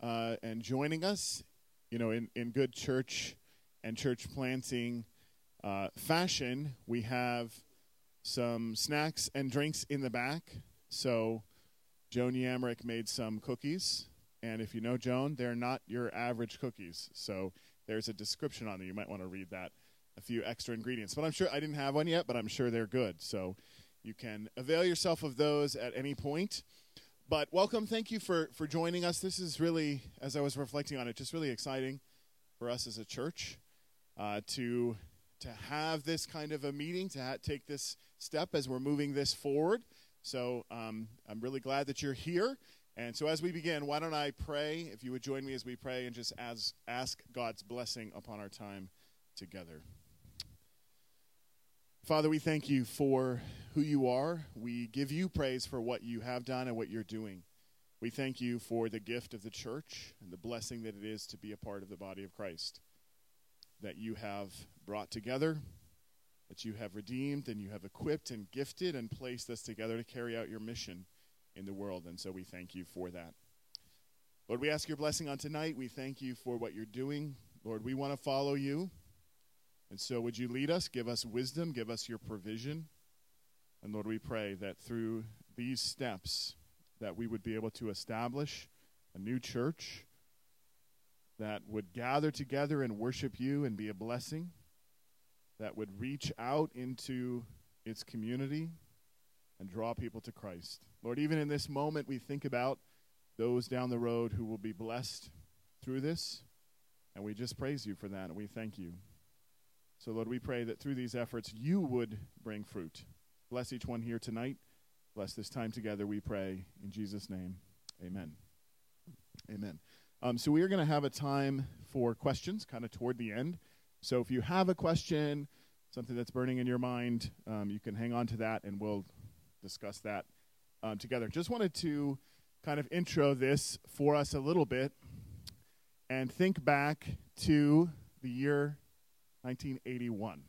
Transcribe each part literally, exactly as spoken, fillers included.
uh, and joining us, you know, in, in good church and church planting uh, fashion. We have some snacks and drinks in the back. So Joan Yamrick made some cookies. And if you know Joan, they're not your average cookies. So there's a description on them. You might want to read that. A few extra ingredients. But I'm sure I didn't have one yet, but I'm sure they're good. So you can avail yourself of those at any point. But welcome. Thank you for, for joining us. This is really, as I was reflecting on it, just really exciting for us as a church uh, to, to have this kind of a meeting, to ha- take this step as we're moving this forward. So um, I'm really glad that you're here. And so as we begin, why don't I pray, if you would join me as we pray, and just as, ask God's blessing upon our time together. Father, we thank you for who you are. We give you praise for what you have done and what you're doing. We thank you for the gift of the church and the blessing that it is to be a part of the body of Christ, that you have brought together, that you have redeemed, and you have equipped and gifted and placed us together to carry out your mission in the world. And so we thank you for that. Lord, we ask your blessing on tonight. We thank you for what you're doing. Lord, we want to follow you. And so would you lead us, give us wisdom, give us your provision. And Lord, we pray that through these steps that we would be able to establish a new church that would gather together and worship you and be a blessing, that would reach out into its community and draw people to Christ. Lord, even in this moment, we think about those down the road who will be blessed through this, and we just praise you for that, and we thank you. So, Lord, we pray that through these efforts, you would bring fruit. Bless each one here tonight. Bless this time together, we pray. In Jesus' name, amen. Amen. Um, so we are going to have a time for questions kind of toward the end. So if you have a question, something that's burning in your mind, um, you can hang on to that, and we'll discuss that um, together. Just wanted to kind of intro this for us a little bit and think back to the year nineteen eighty-one.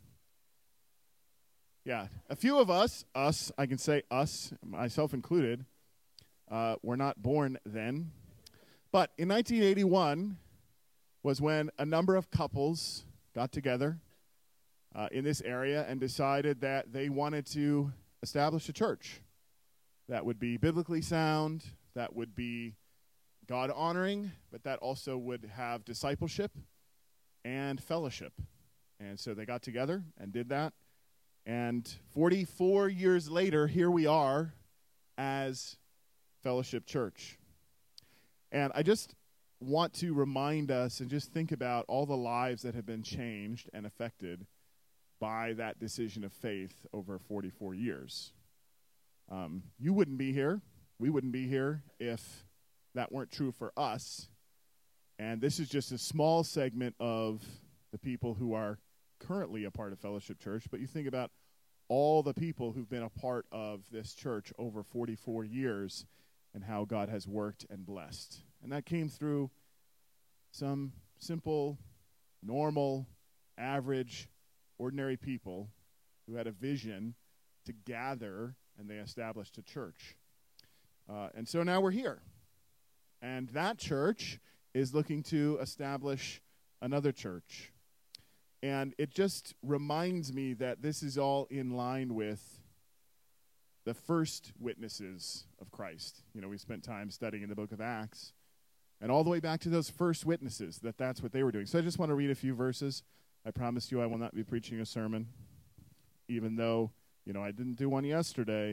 Yeah, a few of us, us, I can say us, myself included, uh, were not born then. But in nineteen eighty-one was when a number of couples got together uh, in this area and decided that they wanted to establish a church that would be biblically sound, that would be God-honoring, but that also would have discipleship and fellowship. And so they got together and did that. And forty-four years later, here we are as Fellowship Church. And I just want to remind us and just think about all the lives that have been changed and affected by that decision of faith over forty-four years. Um, you wouldn't be here. We wouldn't be here if that weren't true for us. And this is just a small segment of the people who are currently a part of Fellowship Church. But you think about all the people who've been a part of this church over forty-four years and how God has worked and blessed. And that came through some simple, normal, average, ordinary people who had a vision to gather, and they established a church. Uh, and so now we're here. And that church is looking to establish another church. And it just reminds me that this is all in line with the first witnesses of Christ. You know, we spent time studying in the book of Acts, and all the way back to those first witnesses, that that's what they were doing. So I just want to read a few verses. I promise you I will not be preaching a sermon, even though, you know, I didn't do one yesterday.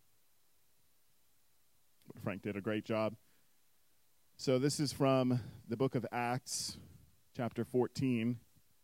Frank did a great job. So this is from the book of Acts, chapter fourteen.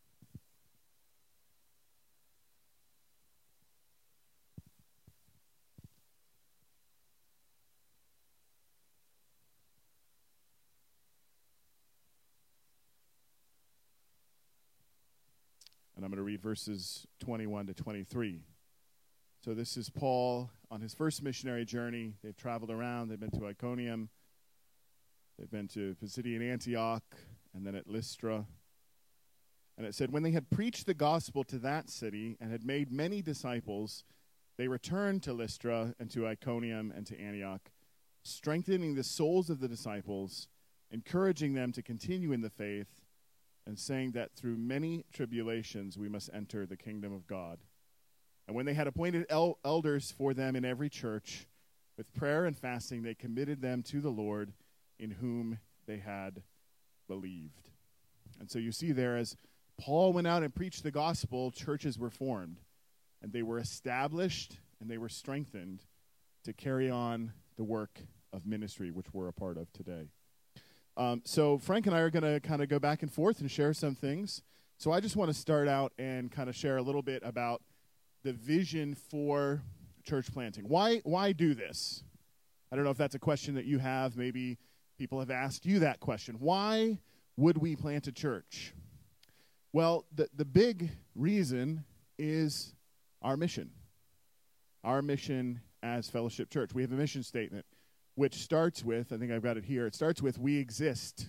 And I'm going to read verses twenty-one to twenty-three. So this is Paul on his first missionary journey. They've traveled around. They've been to Iconium. They've been to Pisidian Antioch, and then at Lystra. And it said, when they had preached the gospel to that city and had made many disciples, they returned to Lystra and to Iconium and to Antioch, strengthening the souls of the disciples encouraging them to continue in the faith and saying that through many tribulations we must enter the kingdom of God. And when they had appointed el- elders for them in every church, with prayer and fasting, they committed them to the Lord in whom they had believed. And so you see there, as Paul went out and preached the gospel, churches were formed, and they were established, and they were strengthened to carry on the work of ministry, which we're a part of today. Um, so Frank and I are going to kind of go back and forth and share some things. So I just want to start out and kind of share a little bit about the vision for church planting. Why, why do this? I don't know if that's a question that you have. Maybe people have asked you that question. Why would we plant a church? Well, the, the big reason is our mission. Our mission as Fellowship Church. We have a mission statement, which starts with, I think I've got it here, it starts with, we exist,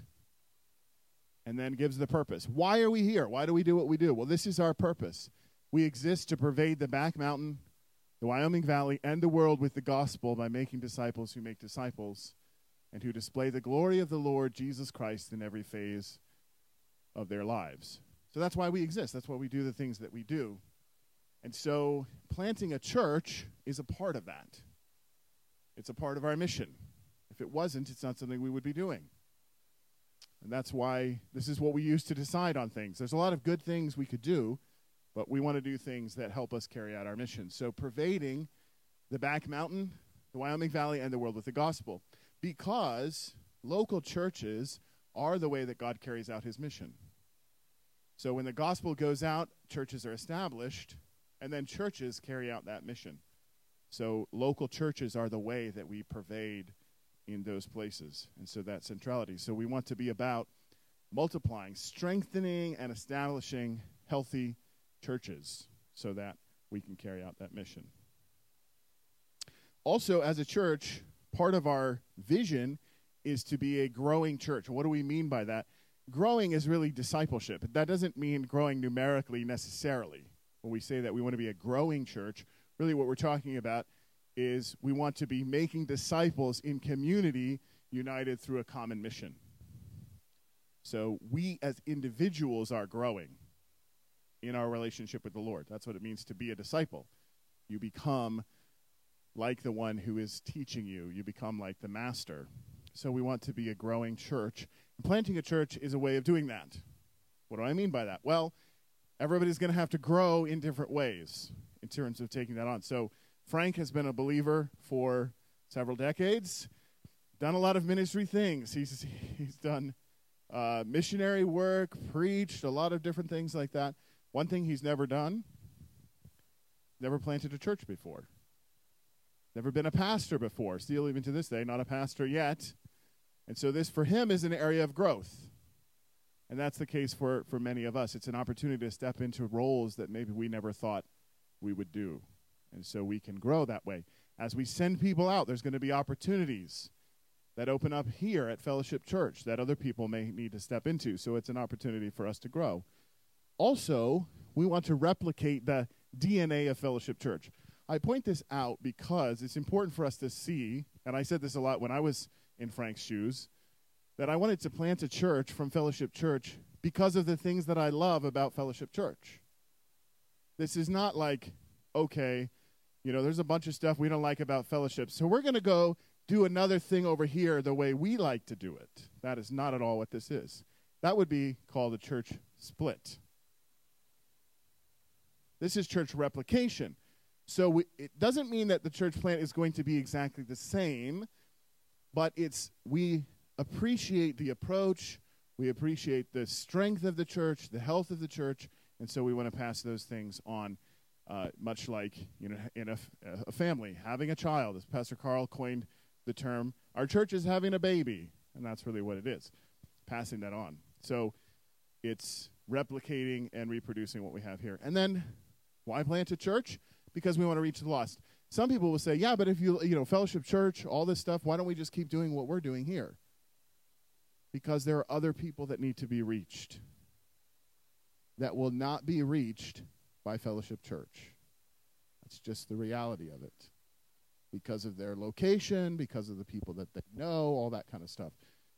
and then gives the purpose. Why are we here? Why do we do what we do? Well, this is our purpose. We exist to pervade the Back Mountain, the Wyoming Valley, and the world with the gospel by making disciples who make disciples and who display the glory of the Lord Jesus Christ in every phase of their lives. So that's why we exist. That's why we do the things that we do. And so planting a church is a part of that. It's a part of our mission. If it wasn't, it's not something we would be doing. And that's why this is what we use to decide on things. There's a lot of good things we could do, but we want to do things that help us carry out our mission. So pervading the Back Mountain, the Wyoming Valley, and the world with the gospel. Because local churches are the way that God carries out his mission. So when the gospel goes out, churches are established, and then churches carry out that mission. So local churches are the way that we pervade in those places. And so that centrality. So we want to be about multiplying, strengthening, and establishing healthy churches so that we can carry out that mission. Also, as a church, part of our vision is to be a growing church. And what do we mean by that? Growing is really discipleship. That doesn't mean growing numerically necessarily. When we say that we want to be a growing church, really what we're talking about is we want to be making disciples in community united through a common mission. So we as individuals are growing in our relationship with the Lord. That's what it means to be a disciple. You become like the one who is teaching you. You become like the master. So we want to be a growing church. Planting a church is a way of doing that. What do I mean by that? Well, everybody's going to have to grow in different ways in terms of taking that on. So Frank has been a believer for several decades, done a lot of ministry things. He's he's done uh, missionary work, preached, a lot of different things like that. One thing he's never done, never planted a church before. Never been a pastor before, still even to this day, not a pastor yet. And so this, for him, is an area of growth. And that's the case for, for many of us. It's an opportunity to step into roles that maybe we never thought we would do. And so we can grow that way. As we send people out, there's going to be opportunities that open up here at Fellowship Church that other people may need to step into. So it's an opportunity for us to grow. Also, we want to replicate the D N A of Fellowship Church. I point this out because it's important for us to see, and I said this a lot when I was in Frank's shoes, that I wanted to plant a church from Fellowship Church because of the things that I love about Fellowship Church. This is not like, okay, you know, there's a bunch of stuff we don't like about Fellowship, so we're going to go do another thing over here the way we like to do it. That is not at all what this is. That would be called a church split. This is church replication. So we, it doesn't mean that the church plant is going to be exactly the same, but it's we appreciate the approach, we appreciate the strength of the church, the health of the church, and so we want to pass those things on, uh, much like you know in a, a family having a child. As Pastor Carl coined the term, our church is having a baby, and that's really what it is, passing that on. So it's replicating and reproducing what we have here. And then why plant a church? Because we want to reach the lost. Some people will say, yeah, but if you, you know, Fellowship Church, all this stuff, why don't we just keep doing what we're doing here? Because there are other people that need to be reached that will not be reached by Fellowship Church. That's just the reality of it. Because of their location, because of the people that they know, all that kind of stuff.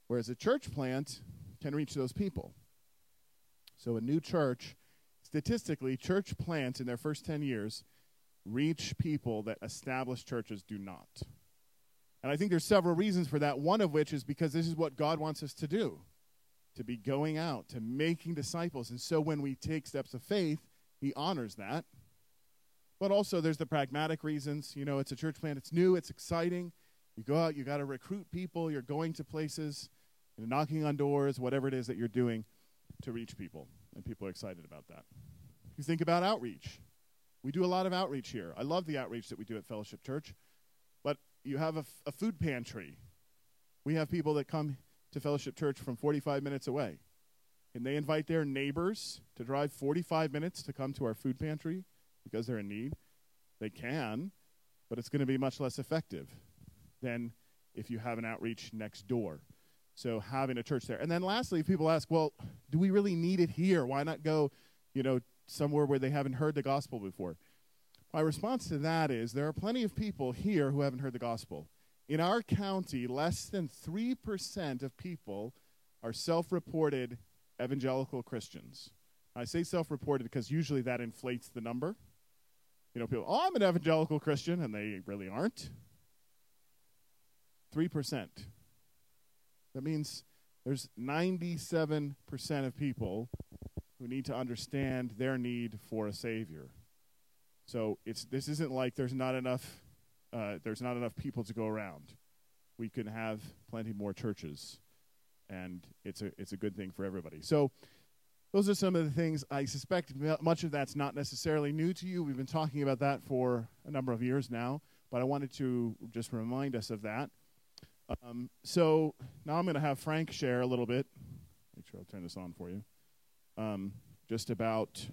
Whereas a church plant can reach those people. So a new church, statistically, church plants in their first ten years reach people that established churches do not. And I think there's several reasons for that, one of which is because this is what God wants us to do, to be going out, to making disciples. And so when we take steps of faith, he honors that. But also there's the pragmatic reasons. You know, it's a church plant. It's new. It's exciting. You go out. You got to recruit people. You're going to places, you're knocking on doors, whatever it is that you're doing to reach people. And people are excited about that. You think about outreach. We do a lot of outreach here. I love the outreach that we do at Fellowship Church. But you have a, f- a food pantry. We have people that come to Fellowship Church from forty-five minutes away. And they invite their neighbors to drive forty-five minutes to come to our food pantry because they're in need. They can, but it's going to be much less effective than if you have an outreach next door. So having a church there. And then lastly, people ask, well, do we really need it here? Why not go, you know, somewhere where they haven't heard the gospel before? My response to that is there are plenty of people here who haven't heard the gospel. In our county, less than three percent of people are self-reported evangelical Christians. I say self-reported because usually that inflates the number. You know, people, oh, I'm an evangelical Christian, and they really aren't. three percent. That means there's ninety-seven percent of people who need to understand their need for a Savior. So it's this isn't like there's not enough uh, there's not enough people to go around. We can have plenty more churches, and it's a it's a good thing for everybody. So those are some of the things. I suspect much of that's not necessarily new to you. We've been talking about that for a number of years now, but I wanted to just remind us of that. Um, so now I'm going to have Frank share a little bit. Make sure I'll turn this on for you. Um, just about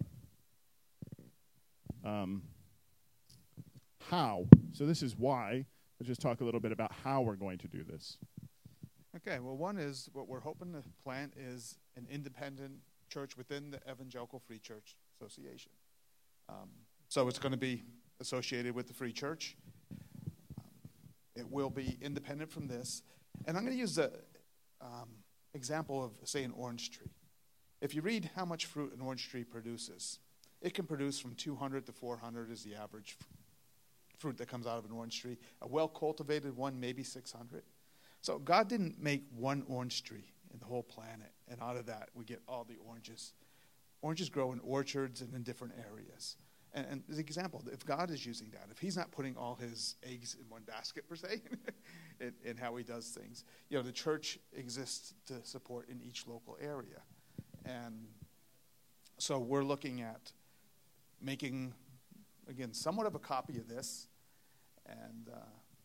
um, how. So this is why. Let's just talk a little bit about how we're going to do this. Okay, well, one is what we're hoping to plant is an independent church within the Evangelical Free Church Association. Um, so it's going to be associated with the Free Church. Um, it will be independent from this. And I'm going to use the um, example of, say, an orange tree. If you read how much fruit an orange tree produces, it can produce from two hundred to four hundred is the average f- fruit that comes out of an orange tree. A well-cultivated one, maybe six hundred. So God didn't make one orange tree in the whole planet, and out of that we get all the oranges. Oranges grow in orchards and in different areas. And, and as an example, if God is using that, if he's not putting all his eggs in one basket, per se, in, in how he does things, you know, the church exists to support in each local area. And so we're looking at making, again, somewhat of a copy of this. And uh,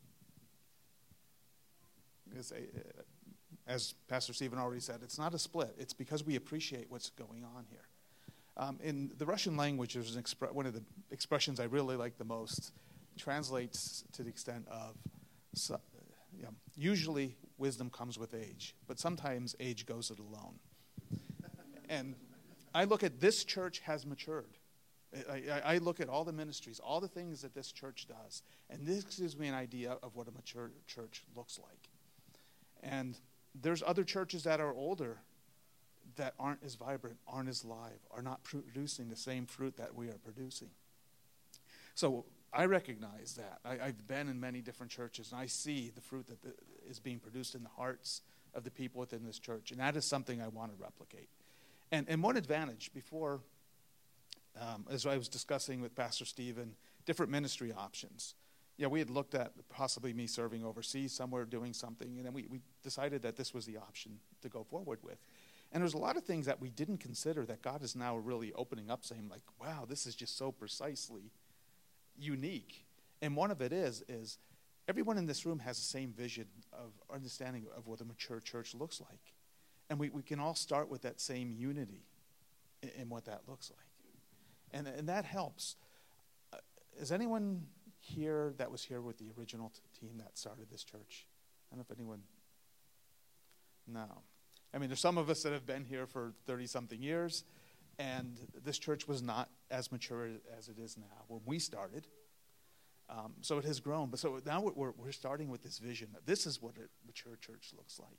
as, a, as Pastor Stephen already said, it's not a split. It's because we appreciate what's going on here. Um, in the Russian language, there's an expre- one of the expressions I really like the most. Translates to the extent of, so, you know, usually wisdom comes with age, but sometimes age goes it alone. And I look at this church has matured. I, I, I look at all the ministries, all the things that this church does, and this gives me an idea of what a mature church looks like. And there's other churches that are older that aren't as vibrant, aren't as live, are not producing the same fruit that we are producing. So I recognize that. I, I've been in many different churches, and I see the fruit that the, is being produced in the hearts of the people within this church, and that is something I want to replicate. And, and one advantage, before, um, as I was discussing with Pastor Stephen, different ministry options. Yeah, we had looked at possibly me serving overseas somewhere, doing something, and then we, we decided that this was the option to go forward with. And there's a lot of things that we didn't consider that God is now really opening up, saying like, wow, this is just so precisely unique. And one of it is, is everyone in this room has the same vision of understanding of what a mature church looks like. And we, we can all start with that same unity in, in what that looks like. And, and that helps. Uh, is anyone here that was here with the original t- team that started this church? I don't know if anyone, no. I mean, there's some of us that have been here for thirty-something years, and this church was not as mature as it is now when we started. Um, so it has grown. But so now we're, we're starting with this vision that this is what a mature church looks like.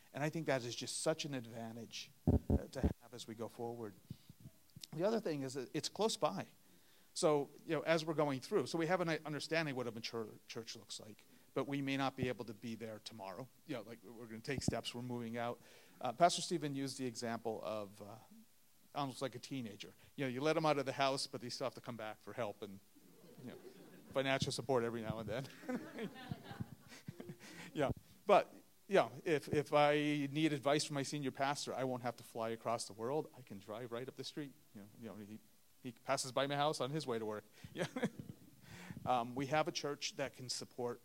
And I think that is just such an advantage uh, to have as we go forward. The other thing is that it's close by. So, you know, as we're going through, so we have an understanding what a mature church looks like, but we may not be able to be there tomorrow. You know, like we're going to take steps, we're moving out. Uh, Pastor Stephen used the example of uh, almost like a teenager. You know, you let them out of the house, but they still have to come back for help and, you know, financial support every now and then. Yeah, but, yeah, if, if I need advice from my senior pastor, I won't have to fly across the world. I can drive right up the street. You know, you know he, he passes by my house on his way to work. Yeah. um, we have a church that can support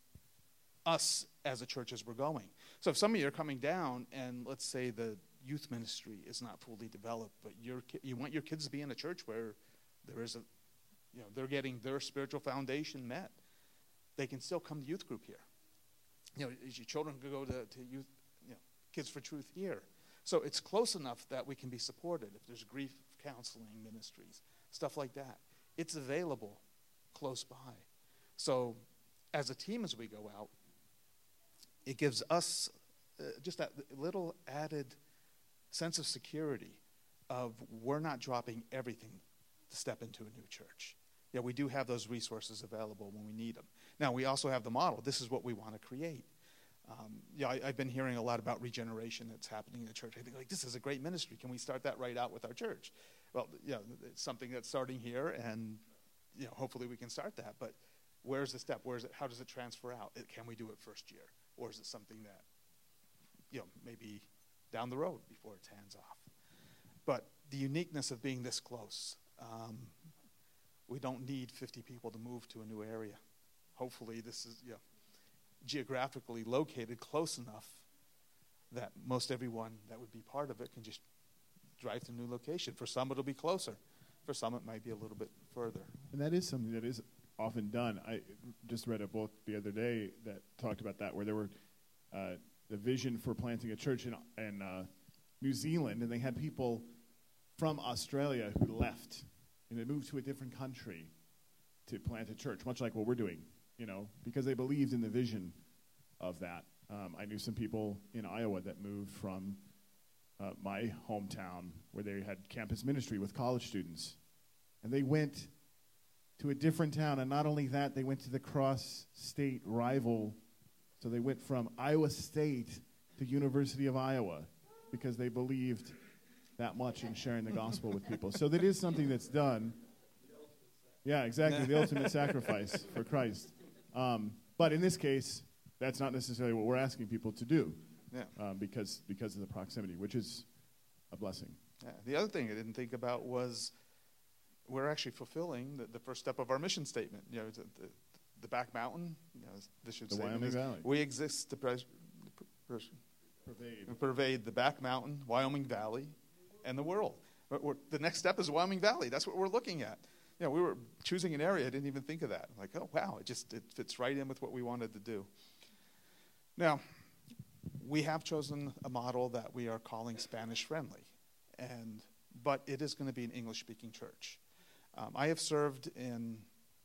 us as a church as we're going. So if some of you are coming down and let's say the youth ministry is not fully developed, but you're, you want your kids to be in a church where there is a, you know, they're getting their spiritual foundation met, they can still come to youth group here. You know, your children can go to, to youth, you know, Kids for Truth here. So it's close enough that we can be supported. If there's grief counseling ministries, stuff like that, it's available close by. So as a team, as we go out, it gives us uh, just that little added sense of security of we're not dropping everything to step into a new church. Yeah, we do have those resources available when we need them. Now, we also have the model. This is what we want to create. Um, yeah, I, I've been hearing a lot about regeneration that's happening in the church. I think, like, this is a great ministry. Can we start that right out with our church? Well, yeah, it's something that's starting here, and you know, hopefully we can start that. But where's the step? Where's it? How does it transfer out? It, can we do it first year, or is it something that, you know, maybe down the road before it's hands off? But the uniqueness of being this close. Um, we don't need fifty people to move to a new area. Hopefully, this is, you know, geographically located close enough that most everyone that would be part of it can just drive to a new location. For some, it'll be closer. For some, it might be a little bit further. And that is something that is often done. I just read a book the other day that talked about that, where there were uh, the vision for planting a church in, in uh, New Zealand, and they had people from Australia who left, and they moved to a different country to plant a church, much like what we're doing, you know, because they believed in the vision of that. Um, I knew some people in Iowa that moved from uh, my hometown where they had campus ministry with college students. And they went to a different town, and not only that, they went to the cross-state rival. So they went from Iowa State to University of Iowa because they believed that much in sharing the gospel with people. So that is something that's done. Yeah, exactly, the ultimate sacrifice for Christ. Um, but in this case, that's not necessarily what we're asking people to do, Yeah. um, because because of the proximity, which is a blessing. Yeah. The other thing I didn't think about was we're actually fulfilling the, the first step of our mission statement. You know, the, the, the back mountain, you know, this should The say Wyoming this, Valley. we exist to pres- pres- Pervade. pervade the back mountain, Wyoming Valley, and the world. But we're, the next step is Wyoming Valley. That's what we're looking at. You know, we were choosing an area. I didn't even think of that. Like, oh, wow, it just it fits right in with what we wanted to do. Now, we have chosen a model that we are calling Spanish friendly, and but it is going to be an English-speaking church. Um, I have served in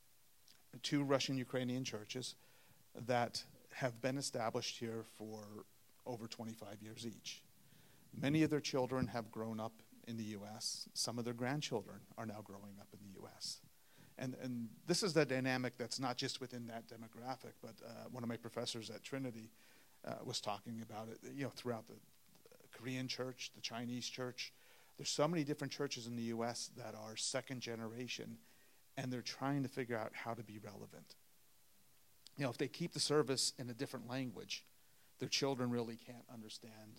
two Russian-Ukrainian churches that have been established here for over twenty-five years each. Many of their children have grown up in the U S. Some of their grandchildren are now growing up in the U S. And, and this is the dynamic that's not just within that demographic, but uh, one of my professors at Trinity uh, was talking about it, you know, throughout the, the Korean church, the Chinese church. There's so many different churches in the U S that are second generation, and they're trying to figure out how to be relevant. You know, if they keep the service in a different language, their children really can't understand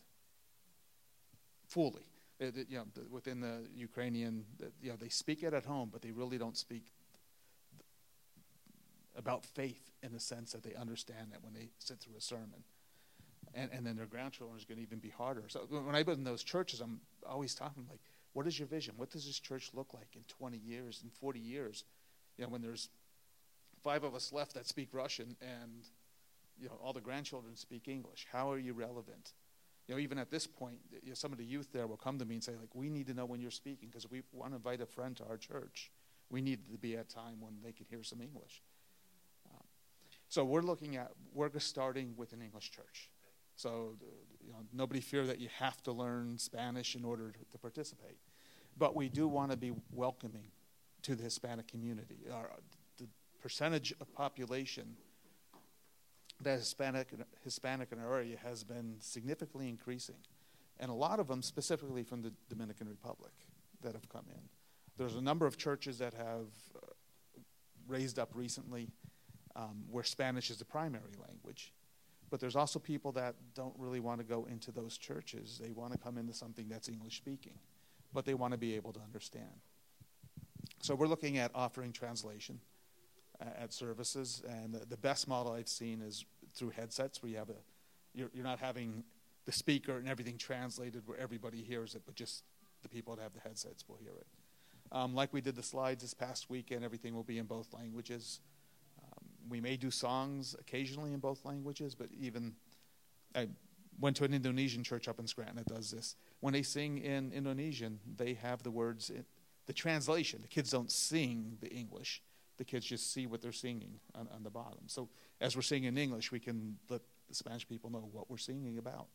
fully. It, it, you know, the, within the Ukrainian, the, you know, they speak it at home, but they really don't speak th- about faith in the sense that they understand it when they sit through a sermon. And, and then their grandchildren is going to even be harder. So when I've been in those churches, I'm always talking like, what is your vision? What does this church look like in twenty years, in forty years? You know, when there's five of us left that speak Russian and, you know, all the grandchildren speak English. How are you relevant? You know, even at this point, you know, some of the youth there will come to me and say, like, we need to know when you're speaking because we want to invite a friend to our church. We need to be at a time when they can hear some English. Um, so we're looking at, we're starting with an English church. So you know, nobody fear that you have to learn Spanish in order to, to participate. But we do want to be welcoming to the Hispanic community. Our, the percentage of population that Hispanic, Hispanic in our area has been significantly increasing. And a lot of them specifically from the Dominican Republic that have come in. There's a number of churches that have uh, raised up recently um, where Spanish is the primary language. But there's also people that don't really want to go into those churches. They want to come into something that's English speaking, but they want to be able to understand. So we're looking at offering translation uh, at services, and the, the best model I've seen is through headsets where you have a, you're, you're not having the speaker and everything translated where everybody hears it, but just the people that have the headsets will hear it. Um, like we did the slides this past weekend, everything will be in both languages. Um, we may do songs occasionally in both languages, but even I went to an Indonesian church up in Scranton that does this. When they sing in Indonesian, they have the words, in, the translation. The kids don't sing the English. The kids just see what they're singing on, on the bottom. So as we're singing in English, we can let the Spanish people know what we're singing about.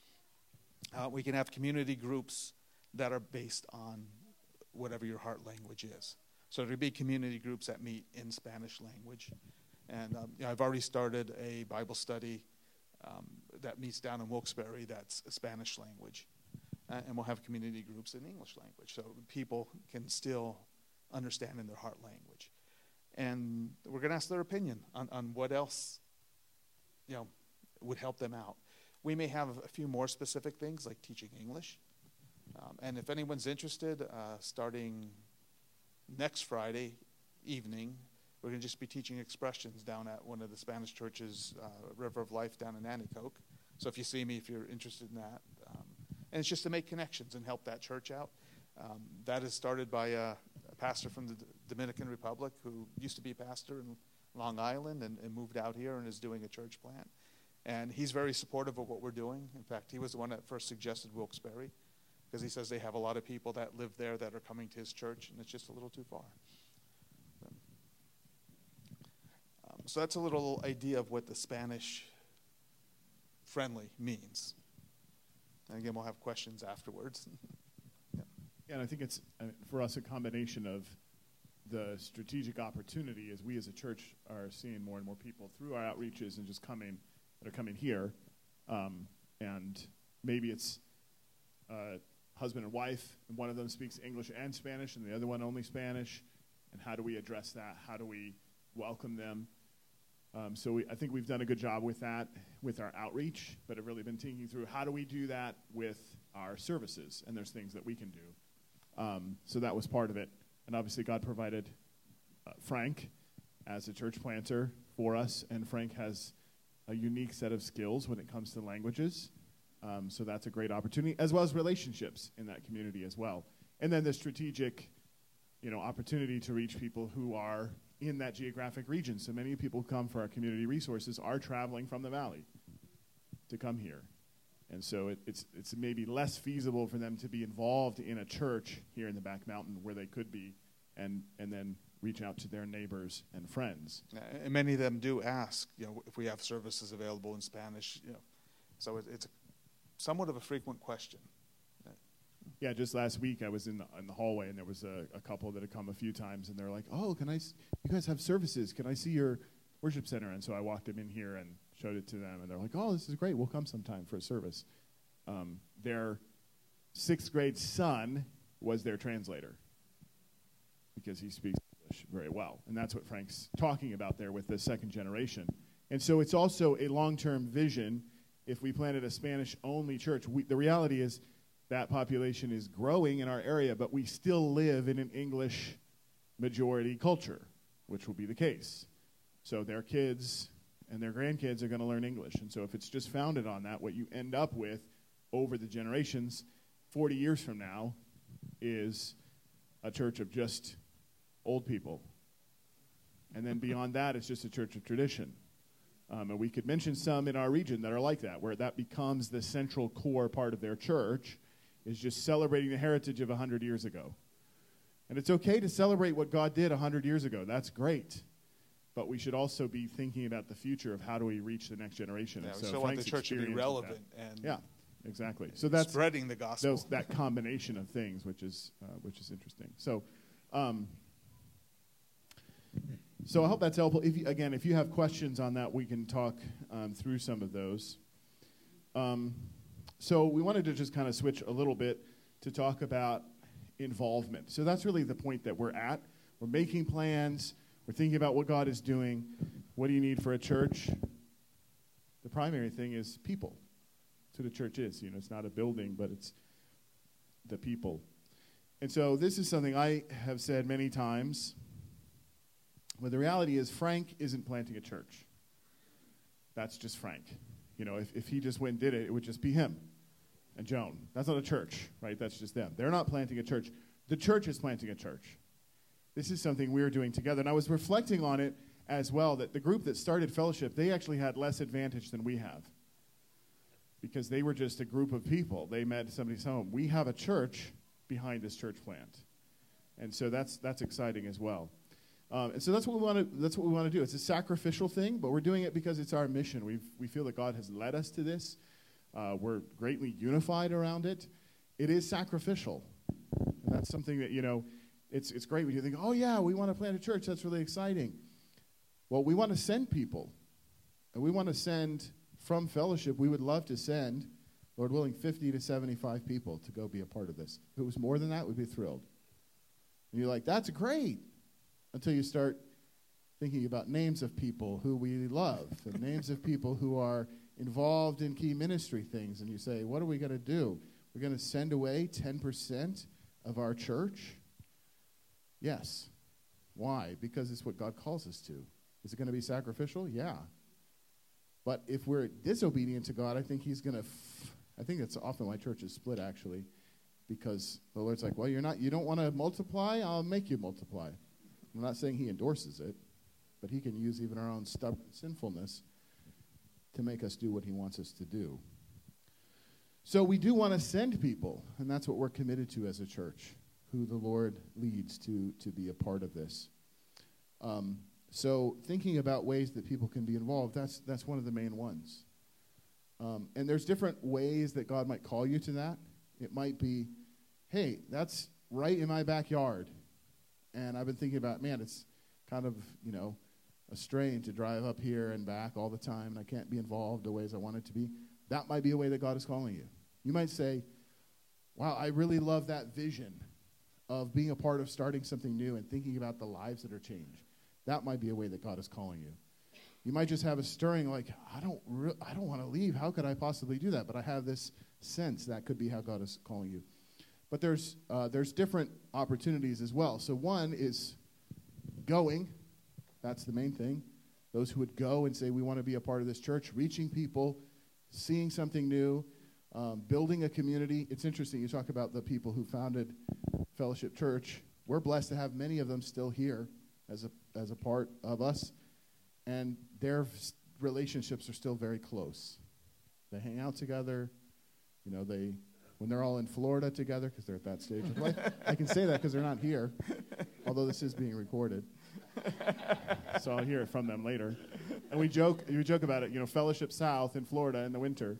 Uh, we can have community groups that are based on whatever your heart language is. So there'll be community groups that meet in Spanish language. And um, you know, I've already started a Bible study um, that meets down in Wilkes-Barre that's a Spanish language. Uh, and we'll have community groups in English language. So people can still understand in their heart language. And we're going to ask their opinion on, on what else, you know, would help them out. We may have a few more specific things like teaching English. Um, and if anyone's interested, uh, starting next Friday evening, we're going to just be teaching expressions down at one of the Spanish churches, uh, River of Life down in Nanticoke. So if you see me, if you're interested in that. Um, and it's just to make connections and help that church out. Um, that is started by a, a pastor from the D- Dominican Republic who used to be a pastor in Long Island and, and moved out here and is doing a church plant. And he's very supportive of what we're doing. In fact, he was the one that first suggested Wilkes-Barre, because he says they have a lot of people that live there that are coming to his church, and it's just a little too far. Um, so that's a little idea of what the Spanish friendly means. And again, we'll have questions afterwards. yeah. yeah, and I think it's, uh, for us, a combination of the strategic opportunity as we as a church are seeing more and more people through our outreaches and just coming, that are coming here. Um, and maybe it's uh, husband and wife, and one of them speaks English and Spanish, and the other one only Spanish. And how do we address that? How do we welcome them? Um, so we, I think we've done a good job with that, with our outreach, but have really been thinking through how do we do that with our services, and there's things that we can do. Um, so that was part of it. And obviously God provided uh, Frank as a church planter for us, and Frank has a unique set of skills when it comes to languages. Um, so that's a great opportunity, as well as relationships in that community as well. And then the strategic, you know, opportunity to reach people who are in that geographic region. So many people who come for our community resources are traveling from the valley to come here. And so it, it's it's maybe less feasible for them to be involved in a church here in the back mountain where they could be, and and then reach out to their neighbors and friends. And many of them do ask, you know, if we have services available in Spanish. You know, so it, it's a, somewhat of a frequent question. Yeah, just last week I was in the, in the hallway, and there was a, a couple that had come a few times, and they're like, "Oh, can I? S- you guys have services? Can I see your worship center?" And so I walked them in here and showed it to them, and they're like, "Oh, this is great. We'll come sometime for a service." Um, their sixth grade son was their translator because he speaks English very well, and that's what Frank's talking about there with the second generation. And so it's also a long-term vision. If we planted a Spanish-only church, we, the reality is that population is growing in our area, but we still live in an English majority culture, which will be the case. So their kids and their grandkids are going to learn English. And so if it's just founded on that, what you end up with over the generations, forty years from now, is a church of just old people. And then beyond that, it's just a church of tradition. Um, and we could mention some in our region that are like that, where that becomes the central core part of their church, is just celebrating the heritage of one hundred years ago. And it's okay to celebrate what God did one hundred years ago. That's great. but we should also be thinking about the future of how do we reach the next generation. Yeah, and we so still want Frank's the church to be experience with relevant that. and Yeah, exactly. So that's spreading the gospel. those, that combination of things, which is uh, which is interesting. So, um, so I hope that's helpful. If you, again, if you have questions on that, we can talk um, through some of those. Um, so we wanted to just kind of switch a little bit to talk about involvement. So that's really the point that we're at. We're making plans. We're thinking about what God is doing. What do you need for a church? The primary thing is people. That's what a church is. You know, it's not a building, but it's the people. And so this is something I have said many times. But the reality is Frank isn't planting a church. That's just Frank. You know, if, if he just went and did it, it would just be him and Joan. That's not a church, right? That's just them. They're not planting a church. The church is planting a church. This is something we're doing together. And I was reflecting on it as well, that the group that started Fellowship, they actually had less advantage than we have. Because they were just a group of people. They met at somebody's home. We have a church behind this church plant. And so that's that's exciting as well. Um, and so that's what we want to that's what we want to do. It's a sacrificial thing, but we're doing it because it's our mission. We we feel that God has led us to this. Uh, we're greatly unified around it. It is sacrificial. And that's something that, you know, it's it's great when you think, oh yeah, we want to plant a church. That's really exciting. Well, we want to send people. And we want to send from Fellowship, we would love to send, Lord willing, fifty to seventy-five people to go be a part of this. If it was more than that, we'd be thrilled. And you're like, that's great. Until you start thinking about names of people who we love and names of people who are involved in key ministry things. And you say, what are we going to do? We're going to send away ten percent of our church? Yes. Why? Because it's what God calls us to. Is it going to be sacrificial? Yeah. But if we're disobedient to God, I think he's going to, f- I think that's often why churches split, actually, because the Lord's like, well, you're not, you don't want to multiply? I'll make you multiply. I'm not saying he endorses it, but he can use even our own stubborn sinfulness to make us do what he wants us to do. So we do want to send people, and that's what we're committed to as a church, who the Lord leads to, to be a part of this. Um, so thinking about ways that people can be involved, that's that's one of the main ones. Um, and there's different ways that God might call you to that. It might be, hey, that's right in my backyard. And I've been thinking about, man, it's kind of, you know, a strain to drive up here and back all the time, and I can't be involved the ways I want it to be. That might be a way that God is calling you. You might say, wow, I really love that vision of being a part of starting something new and thinking about the lives that are changed. That might be a way that God is calling you. You might just have a stirring like, I don't re- I don't want to leave. How could I possibly do that? But I have this sense that could be how God is calling you. But there's uh, there's different opportunities as well. So one is going. That's the main thing. Those who would go and say, we want to be a part of this church, reaching people, seeing something new, um, building a community. It's interesting. You talk about the people who founded Fellowship Church. We're blessed to have many of them still here as a as a part of us. And their f- relationships are still very close. They hang out together. You know, they... When they're all in Florida together, because they're at that stage of life. I can say that because they're not here, although this is being recorded. So I'll hear it from them later. And we joke we joke about it, you know, Fellowship South in Florida in the winter.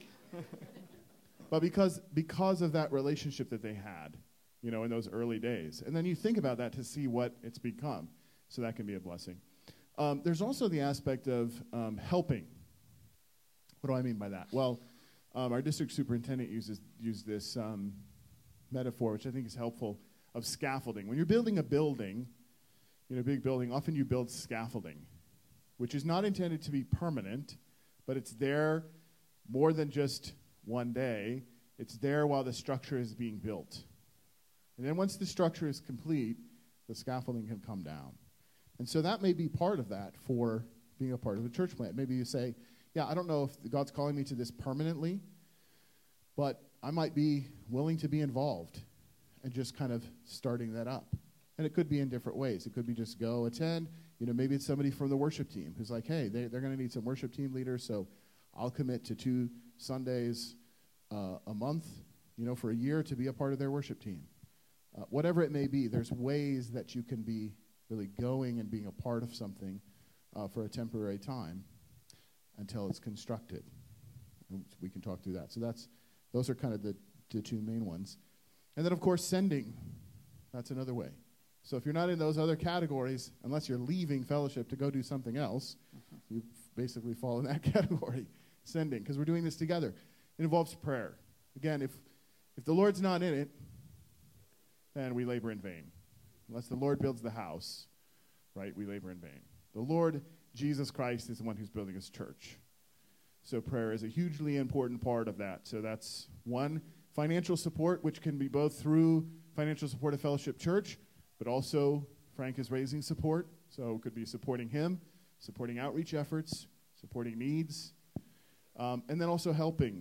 But because because of that relationship that they had, you know, in those early days. And then you think about that to see what it's become. So that can be a blessing. Um, there's also the aspect of um, helping. What do I mean by that? Well, Um, our district superintendent uses used this um, metaphor, which I think is helpful, of scaffolding. When you're building a building, you know, a big building, often you build scaffolding, which is not intended to be permanent, but it's there more than just one day. It's there while the structure is being built. And then once the structure is complete, the scaffolding can come down. And so that may be part of that for being a part of a church plant. Maybe you say, yeah, I don't know if God's calling me to this permanently, but I might be willing to be involved and just kind of starting that up. And it could be in different ways. It could be just go attend. You know, maybe it's somebody from the worship team who's like, hey, they, they're going to need some worship team leaders, so I'll commit to two Sundays uh, a month, you know, for a year to be a part of their worship team. Uh, whatever it may be, there's ways that you can be really going and being a part of something uh, for a temporary time until it's constructed. And we can talk through that. So that's those are kind of the, the two main ones. And then, of course, sending. That's another way. So if you're not in those other categories, unless you're leaving fellowship to go do something else, mm-hmm. you basically fall in that category, sending, because we're doing this together. It involves prayer. Again, if if the Lord's not in it, then we labor in vain. Unless the Lord builds the house, right, we labor in vain. The Lord Jesus Christ is the one who's building his church. So prayer is a hugely important part of that. So that's one, financial support, which can be both through financial support of Fellowship Church, but also Frank is raising support, so it could be supporting him, supporting outreach efforts, supporting needs, um, and then also helping,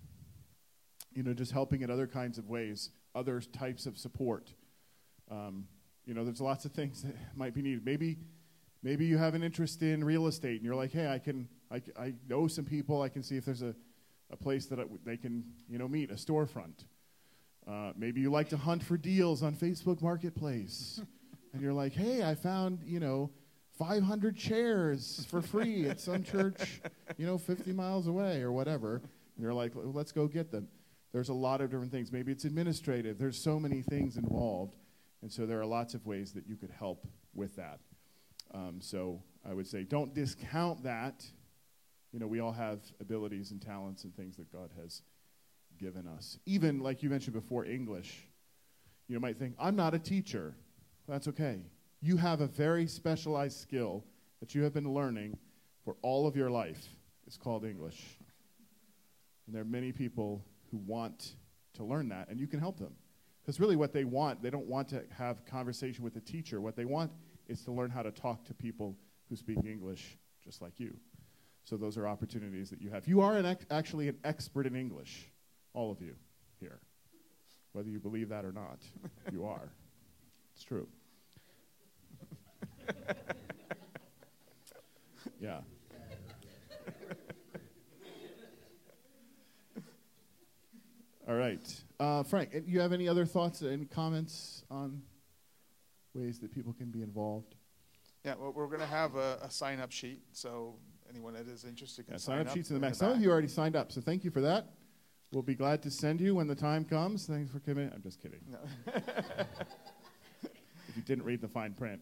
you know, just helping in other kinds of ways, other types of support. Um, you know, there's lots of things that might be needed. Maybe maybe you have an interest in real estate, and you're like, hey, I can, I, I know some people, I can see if there's a, a place that I, they can, you know, meet, a storefront. Uh, maybe you like to hunt for deals on Facebook Marketplace. And you're like, hey, I found, you know, five hundred chairs for free at some church, you know, fifty miles away or whatever. And you're like, let's go get them. There's a lot of different things. Maybe it's administrative. There's so many things involved. And so there are lots of ways that you could help with that. Um, so I would say don't discount that. You know, we all have abilities and talents and things that God has given us. Even, like you mentioned before, English. You might think, I'm not a teacher. That's okay. You have a very specialized skill that you have been learning for all of your life. It's called English. And there are many people who want to learn that, and you can help them. Because really what they want, they don't want to have conversation with a teacher. What they want is to learn how to talk to people who speak English just like you. So those are opportunities that you have. You are an ex- actually an expert in English. All of you here. Whether you believe that or not, you are. It's true. Yeah. All right. Uh, Frank, you have any other thoughts and comments on ways that people can be involved? Yeah, well, we're going to have a, a sign-up sheet, so anyone that is interested can yeah, sign, sign up. up Sheets in the in back. the Some back. of you already signed up, so thank you for that. We'll be glad to send you when the time comes. Thanks for coming. I'm just kidding. No. If you didn't read the fine print.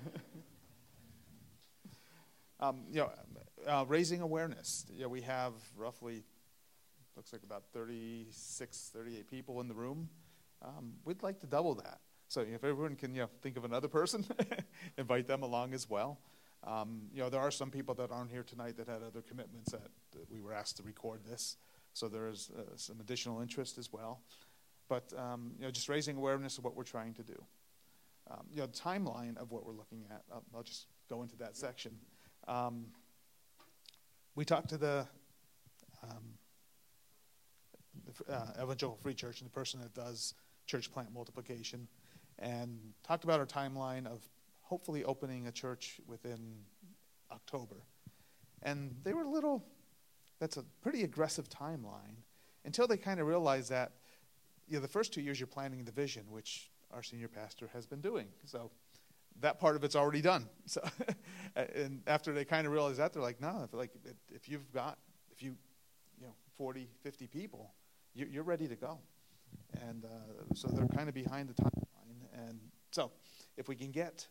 um, you know, uh, raising awareness. Yeah, we have roughly, looks like about thirty-six, thirty-eight people in the room. Um, we'd like to double that. So if everyone can, you know, think of another person, invite them along as well. Um, you know, there are some people that aren't here tonight that had other commitments that, that we were asked to record this. So there is uh, some additional interest as well. But, um, you know, just raising awareness of what we're trying to do. Um, you know, timeline of what we're looking at. I'll, I'll just go into that section. Um, we talked to the, um, the uh, Evangelical Free Church and the person that does church plant multiplication, and talked about our timeline of hopefully opening a church within October. And they were a little, that's a pretty aggressive timeline, until they kind of realized that, you know, the first two years you're planning the vision, which our senior pastor has been doing. So that part of it's already done. So, and after they kind of realized that, they're like, no, if, like, if you've got, if you, you know, forty, fifty people, you, you're ready to go. And uh, so they're kind of behind the timeline. And so if we can get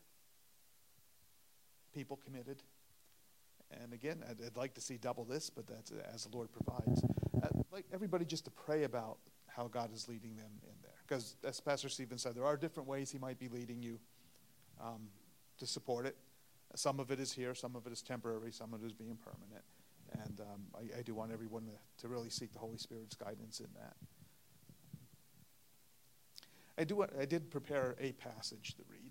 people committed, and again, I'd, I'd like to see double this, but that's as the Lord provides. I'd like everybody just to pray about how God is leading them in there. Because as Pastor Stephen said, there are different ways he might be leading you um, to support it. Some of it is here, some of it is temporary, some of it is being permanent. And um, I, I do want everyone to, to really seek the Holy Spirit's guidance in that. I do. I did prepare a passage to read.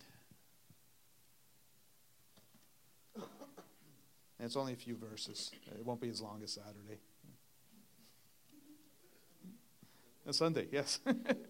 And it's only a few verses. It won't be as long as Saturday. A Sunday, yes.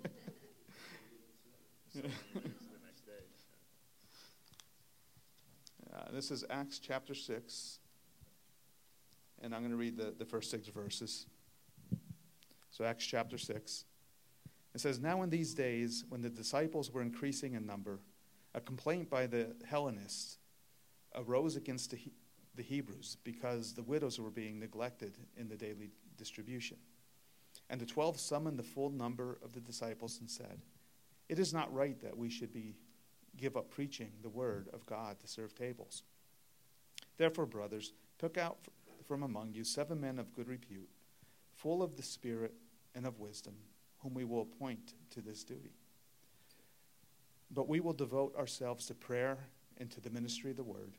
uh, this is Acts chapter six. And I'm going to read the, the first six verses. So Acts chapter six. It says, "Now in these days, when the disciples were increasing in number, a complaint by the Hellenists arose against the, the Hebrews, because the widows were being neglected in the daily distribution. And the twelve summoned the full number of the disciples and said, "It is not right that we should be give up preaching the word of God to serve tables. Therefore, brothers, took out from among you seven men of good repute, full of the Spirit and of wisdom, whom we will appoint to this duty. But we will devote ourselves to prayer and to the ministry of the word."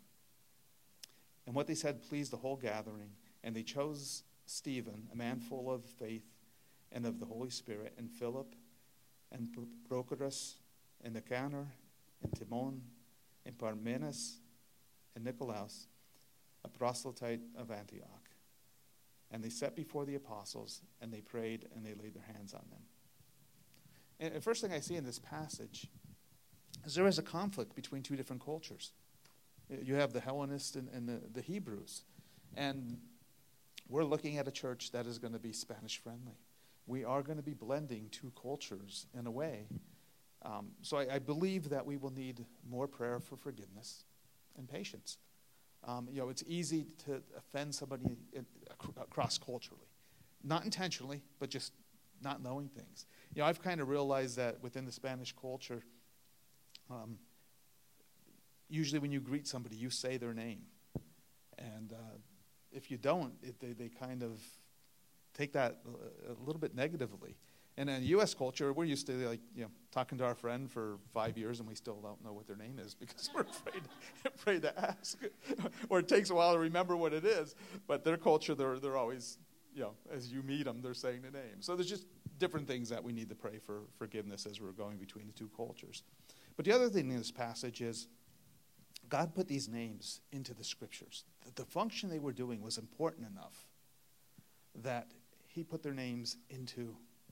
And what they said pleased the whole gathering, and they chose Stephen, a man full of faith and of the Holy Spirit, and Philip, and Prochorus, and Nicanor, and Timon, and Parmenas, and Nicolaus, a proselyte of Antioch. And they set before the apostles, and they prayed, and they laid their hands on them. And the first thing I see in this passage is there is a conflict between two different cultures. You have the Hellenists and, and the, the Hebrews. And we're looking at a church that is going to be Spanish-friendly. We are going to be blending two cultures in a way. Um, so I, I believe that we will need more prayer for forgiveness and patience. Um, you know, it's easy to offend somebody in, ac- cross-culturally. Not intentionally, but just not knowing things. You know, I've kind of realized that within the Spanish culture, um, usually when you greet somebody, you say their name. And uh, if you don't, it, they, they kind of take that a, a little bit negatively. And in U S culture, we're used to like you know talking to our friend for five years and we still don't know what their name is because we're afraid, afraid to ask. Or it takes a while to remember what it is. But their culture, they're, they're always, you know, as you meet them, they're saying the name. So there's just different things that we need to pray for forgiveness as we're going between the two cultures. But the other thing in this passage is God put these names into the scriptures. The, the function they were doing was important enough that he put their names into,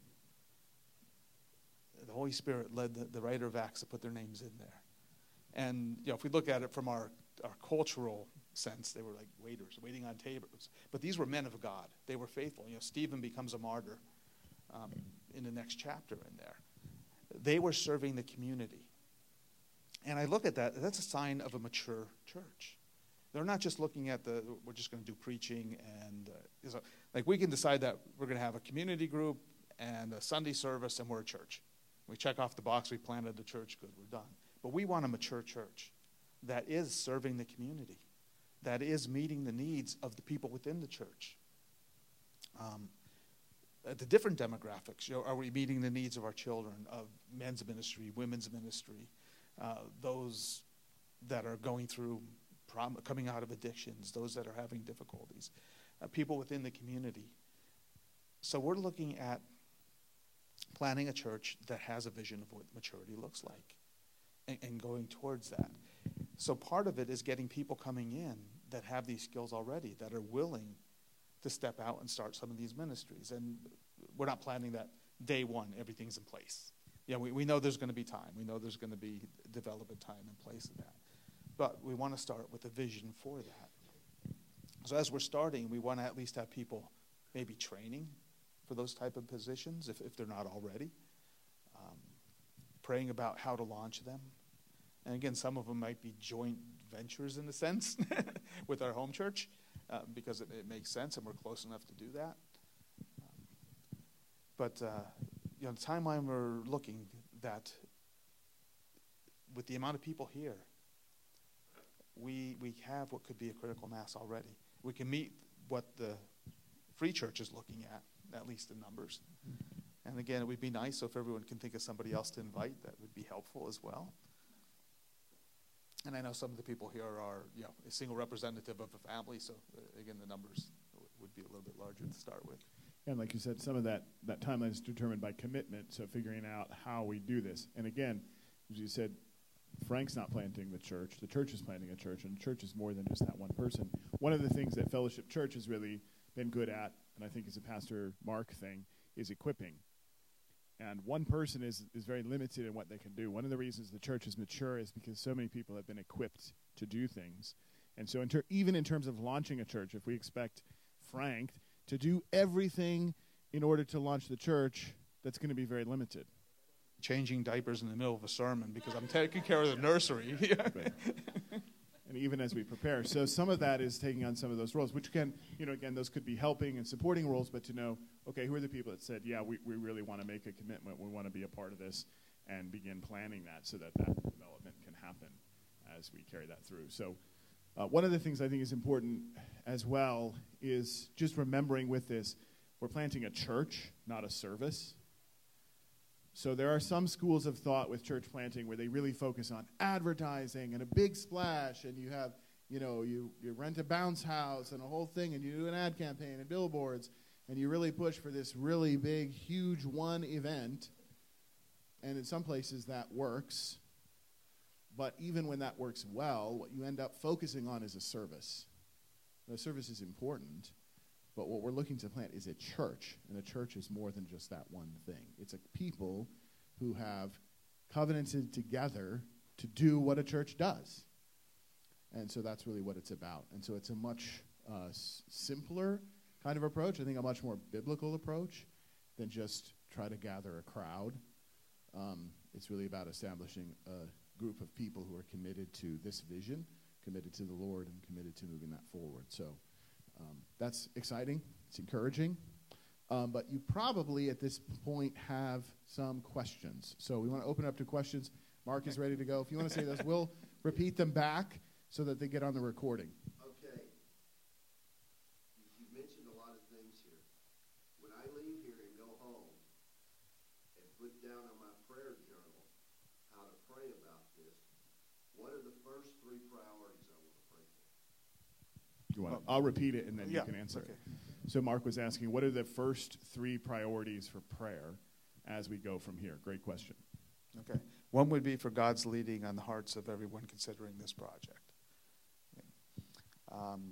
the Holy Spirit led the, the writer of Acts to put their names in there. And you know, if we look at it from our, our cultural sense, they were like waiters, waiting on tables. But these were men of God. They were faithful. You know, Stephen becomes a martyr um, in the next chapter in there. They were serving the community. And I look at that, that's a sign of a mature church. They're not just looking at the, we're just going to do preaching and, uh, so, like we can decide that we're going to have a community group and a Sunday service and we're a church. We check off the box, we planted the church, good, we're done. But we want a mature church that is serving the community, that is meeting the needs of the people within the church. Um, the different demographics, you know, are we meeting the needs of our children, of men's ministry, women's ministry, uh, those that are going through, prom- coming out of addictions, those that are having difficulties, uh, people within the community. So we're looking at planning a church that has a vision of what maturity looks like and, and going towards that. So part of it is getting people coming in that have these skills already, that are willing to step out and start some of these ministries. And we're not planning that day one, everything's in place. Yeah, we, we know there's going to be time. We know there's going to be development time in place of that. But we want to start with a vision for that. So as we're starting, we want to at least have people maybe training for those type of positions, if, if they're not already. Um, praying about how to launch them. And again, some of them might be joint ventures in a sense with our home church, uh, because it, it makes sense and we're close enough to do that. Um, but uh, you know, the timeline we're looking that with the amount of people here, we we have what could be a critical mass already. We can meet what the free church is looking at, at least in numbers. And again, it would be nice if everyone can think of somebody else to invite. That would be helpful as well. And I know some of the people here are, you know, a single representative of a family, so uh, again, the numbers w- would be a little bit larger to start with. And like you said, some of that, that timeline is determined by commitment, so figuring out how we do this. And again, as you said, Frank's not planting the church. The church is planting a church, and the church is more than just that one person. One of the things that Fellowship Church has really been good at, and I think is a Pastor Mark thing, is equipping. And one person is, is very limited in what they can do. One of the reasons the church is mature is because so many people have been equipped to do things. And so in ter- even in terms of launching a church, if we expect Frank to do everything in order to launch the church, that's going to be very limited. Changing diapers in the middle of a sermon because I'm taking care of the nursery. And and even as we prepare. So some of that is taking on some of those roles, which can, you know, again, those could be helping and supporting roles, but to know, okay, who are the people that said, yeah, we, we really want to make a commitment, we want to be a part of this, and begin planning that so that that development can happen as we carry that through. So uh, one of the things I think is important as well is just remembering with this, we're planting a church, not a service. So there are some schools of thought with church planting where they really focus on advertising and a big splash, and you have, you know, you, you rent a bounce house and a whole thing, and you do an ad campaign and billboards, and you really push for this really big, huge one event. And in some places that works. But even when that works well, what you end up focusing on is a service. The service is important. But what we're looking to plant is a church, and a church is more than just that one thing. It's a people who have covenanted together to do what a church does. And so that's really what it's about. And so it's a much uh, s- simpler kind of approach, I think a much more biblical approach than just try to gather a crowd. Um, it's really about establishing a group of people who are committed to this vision, committed to the Lord, and committed to moving that forward. So Um, that's exciting. It's encouraging. Um, but you probably, at this point, have some questions. So we want to open up to questions. Mark is ready to go. If you want to say those, we'll repeat them back so that they get on the recording. Okay. You mentioned a lot of things here. When I leave here and go home and put down on my prayer journal how to pray about this, what are the first three priorities I want to pray for? You want to, I'll repeat it, and then Yeah, you can answer okay. it. So Mark was asking, what are the first three priorities for prayer as we go from here? Great question. Okay. One would be for God's leading on the hearts of everyone considering this project. Um,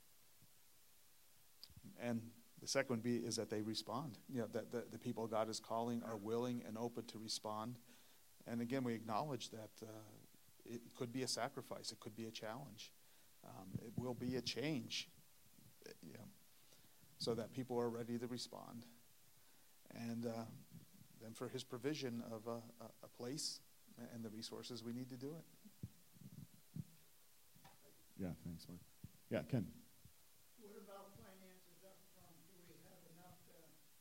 and the second would be is that they respond. You know, that the, the people God is calling are willing and open to respond. And again, we acknowledge that uh, it could be a sacrifice. It could be a challenge. Um, it will be a change, you know, so that people are ready to respond. And uh, then for his provision of a, a, a place and the resources we need to do it. Yeah, thanks, Mark. Yeah, Ken. What about finances up front? Do we have enough to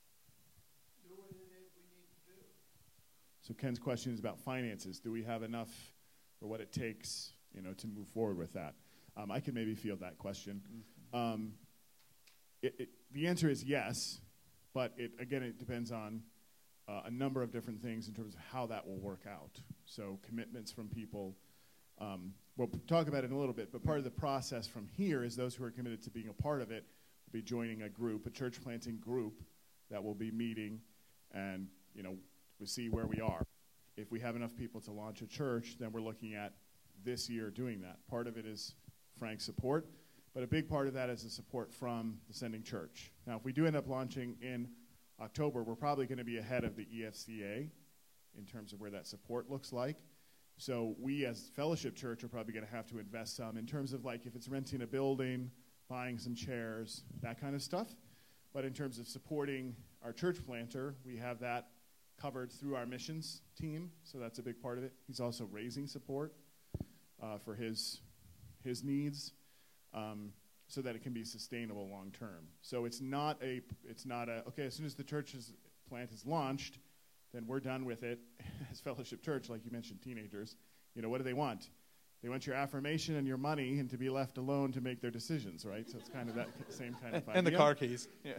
do what it is we need to do? So Ken's question is about finances. Do we have enough for what it takes, you know, to move forward with that? Um, I can maybe field that question. Mm-hmm. Um, it, it, the answer is yes, but it, again, it depends on uh, a number of different things in terms of how that will work out. So commitments from people. Um, we'll talk about it in a little bit, but part of the process from here is those who are committed to being a part of it will be joining a group, a church planting group that will be meeting, and you know, we see where we are. If we have enough people to launch a church, then we're looking at this year doing that. Part of it is Frank's support, but a big part of that is the support from the sending church. Now, if we do end up launching in October, we're probably going to be ahead of the E F C A in terms of where that support looks like. So we as Fellowship Church are probably going to have to invest some in terms of like if it's renting a building, buying some chairs, that kind of stuff. But in terms of supporting our church planter, we have that covered through our missions team, so that's a big part of it. He's also raising support uh, for his his needs, um, so that it can be sustainable long term. So it's not a it's not a okay. As soon as the church's plant is launched, then we're done with it as Fellowship Church. Like you mentioned, teenagers. You know, what do they want? They want your affirmation and your money, and to be left alone to make their decisions, right? So it's kind of that same kind of idea. And the car keys. Yeah.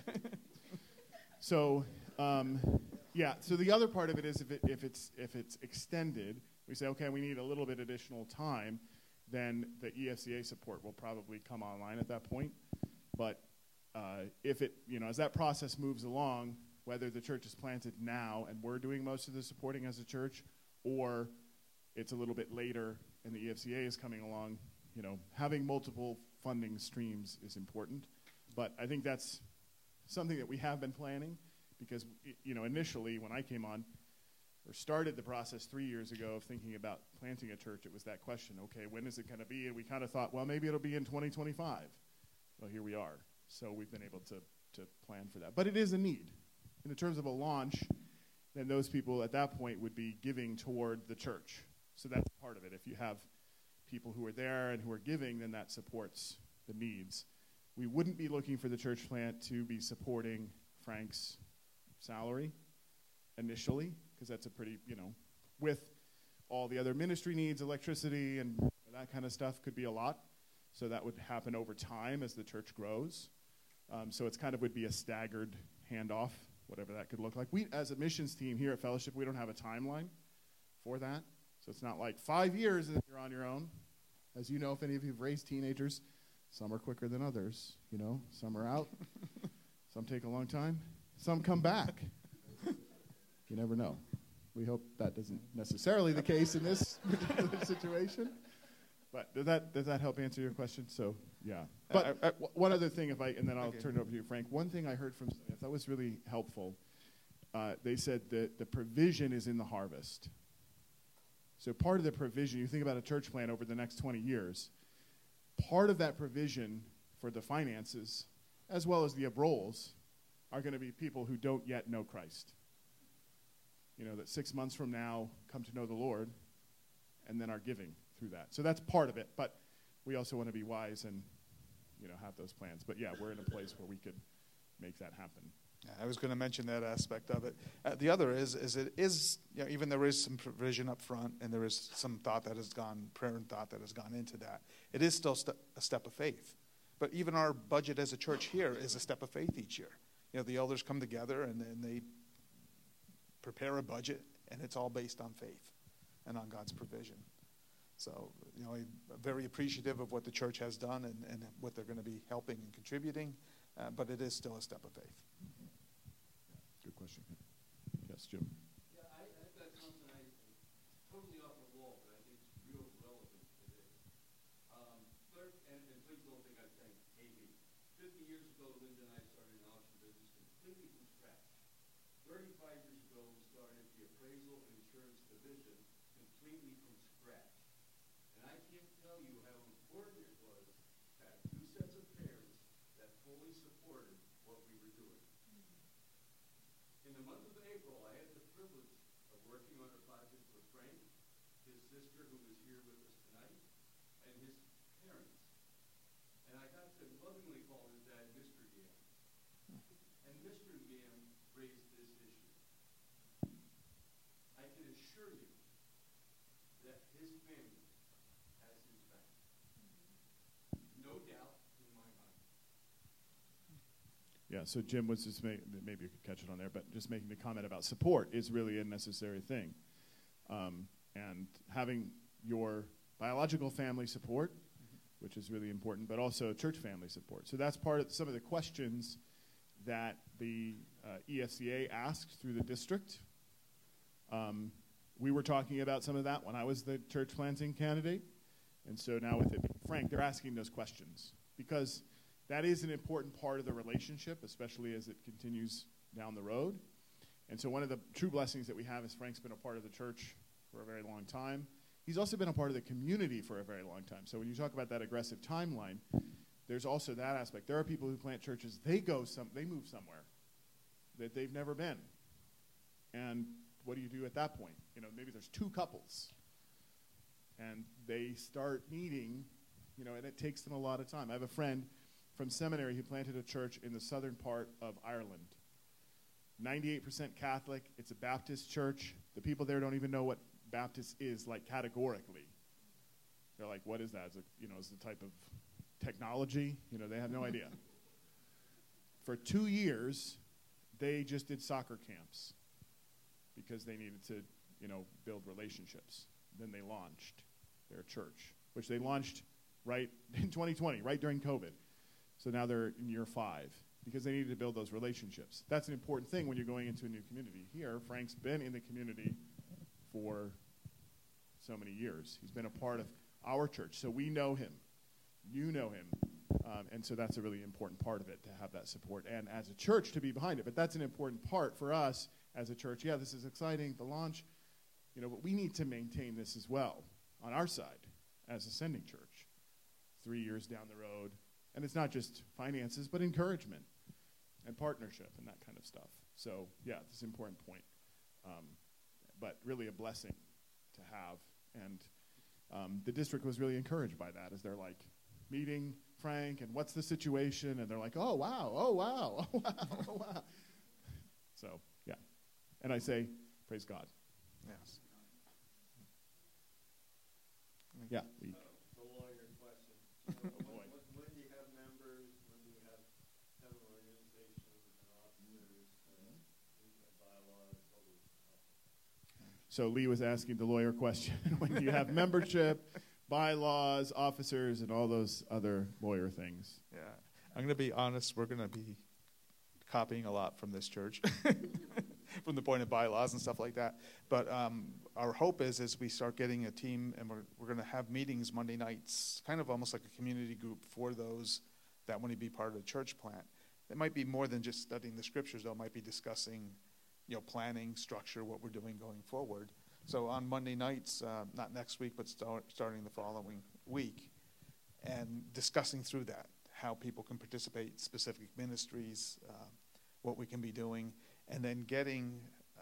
So. Um, Yeah. So the other part of it is if it, if it's if it's extended, we say okay, we need a little bit additional time, then the E F C A support will probably come online at that point. But uh, if it you know as that process moves along, whether the church is planted now and we're doing most of the supporting as a church, or it's a little bit later and the E F C A is coming along, you know, having multiple funding streams is important. But I think that's something that we have been planning. Because, you know, initially when I came on or started the process three years ago of thinking about planting a church, it was that question, okay, when is it going to be? And we kind of thought, well, maybe it'll be in twenty twenty-five. Well, here we are. So we've been able to, to plan for that. But it is a need. In terms of a launch, then those people at that point would be giving toward the church. So that's part of it. If you have people who are there and who are giving, then that supports the needs. We wouldn't be looking for the church plant to be supporting Frank's salary initially, because that's a pretty, you know, with all the other ministry needs, electricity, and that kind of stuff could be a lot. So that would happen over time as the church grows. Um, so it's kind of would be a staggered handoff, whatever that could look like. We, as a missions team here at Fellowship, we don't have a timeline for that. So it's not like five years and you're on your own. As you know, if any of you have raised teenagers, some are quicker than others. You know, some are out. Some take a long time. Some come back. You never know. We hope that isn't necessarily the case in this particular situation. But does that does that help answer your question? So, yeah. But I, I, w- one other thing, if I and then I'll okay. turn it over to you, Frank. One thing I heard from somebody I thought was really helpful. Uh, they said that the provision is in the harvest. So part of the provision, you think about a church plan over the next twenty years, part of that provision for the finances, as well as the roles, are going to be people who don't yet know Christ. You know, that six months from now come to know the Lord and then are giving through that. So that's part of it, but we also want to be wise and, you know, have those plans. But yeah, we're in a place where we could make that happen. Yeah, I was going to mention that aspect of it. Uh, the other is, is it is, you know, even there is some provision up front and there is some thought that has gone, prayer and thought that has gone into that. It is still st- a step of faith. But even our budget as a church here is a step of faith each year. You know, the elders come together and, and they prepare a budget, and it's all based on faith and on God's provision. So, you know, I'm very appreciative of what the church has done and, and what they're going to be helping and contributing, uh, but it is still a step of faith. Good question. Yes, Jim. Yeah, I, I've got something I totally off the wall, but I think it's real relevant today. Um, third, and, and please don't think I'm saying A B. Fifty years ago, Linda and I started an auction business completely from scratch. Thirty-five years ago, we started the appraisal and insurance division completely from scratch. And I can't tell you how important it was to have two sets of parents that fully supported what we were doing. In the month of April, I had the privilege of working on a project for Frank, his sister, who is here with us tonight, and his parents. And I got to lovingly call his dad Mister Gam. And Mister Gam raised this issue. I can assure you that his family has his back. No doubt in my mind. Yeah, so Jim was just make, maybe you could catch it on there, but just making the comment about support is really a necessary thing. Um, and having your biological family support, mm-hmm. which is really important, but also church family support. So that's part of some of the questions that the uh, E F C A asked through the district. Um, we were talking about some of that when I was the church planting candidate. And so now with it being Frank, they're asking those questions because that is an important part of the relationship, especially as it continues down the road. And so one of the true blessings that we have is Frank's been a part of the church for a very long time. He's also been a part of the community for a very long time. So when you talk about that aggressive timeline, there's also that aspect. There are people who plant churches, they go some, they move somewhere that they've never been. And what do you do at that point? You know, maybe there's two couples. And they start meeting, you know, and it takes them a lot of time. I have a friend from seminary who planted a church in the southern part of Ireland. ninety-eight percent Catholic. It's a Baptist church. The people there don't even know what Baptist is, like, categorically. They're like, what is that? Is it, you know, is it a type of technology? You know, they have no idea. For two years, they just did soccer camps because they needed to, you know, build relationships. Then they launched their church, which they launched right in twenty twenty, right during COVID. So now they're in year five because they needed to build those relationships. That's an important thing when you're going into a new community. Here, Frank's been in the community for so many years. He's been a part of our church, so we know him. You know him. Um, and so that's a really important part of it, to have that support and as a church to be behind it. But that's an important part for us as a church. Yeah, this is exciting, the launch, you know, but we need to maintain this as well on our side as Ascending Church three years down the road. And it's not just finances, but encouragement and partnership and that kind of stuff. So, yeah, it's an important point. Um, but really a blessing to have. And um, the district was really encouraged by that, as they're like meeting Frank and what's the situation, and they're like, oh wow, oh wow, oh wow, oh wow. So yeah, and I say, praise God. Yes. Yeah. We, The lawyer question. When, when, when do you have members? When do you have, have an organization and officers, uh, bylaws, all those stuff? so Lee was asking the lawyer question. When you have membership, bylaws, officers, and all those other lawyer things. Yeah. I'm going to be honest, we're going to be copying a lot from this church. From the point of bylaws and stuff like that. But um, our hope is as we start getting a team, and we're, we're going to have meetings Monday nights, kind of almost like a community group for those that want to be part of the church plant. It might be more than just studying the scriptures, though. It might be discussing, you know, planning, structure, what we're doing going forward. So on Monday nights, uh, not next week, but start, starting the following week, and discussing through that, how people can participate, specific ministries, uh, what we can be doing. And then getting,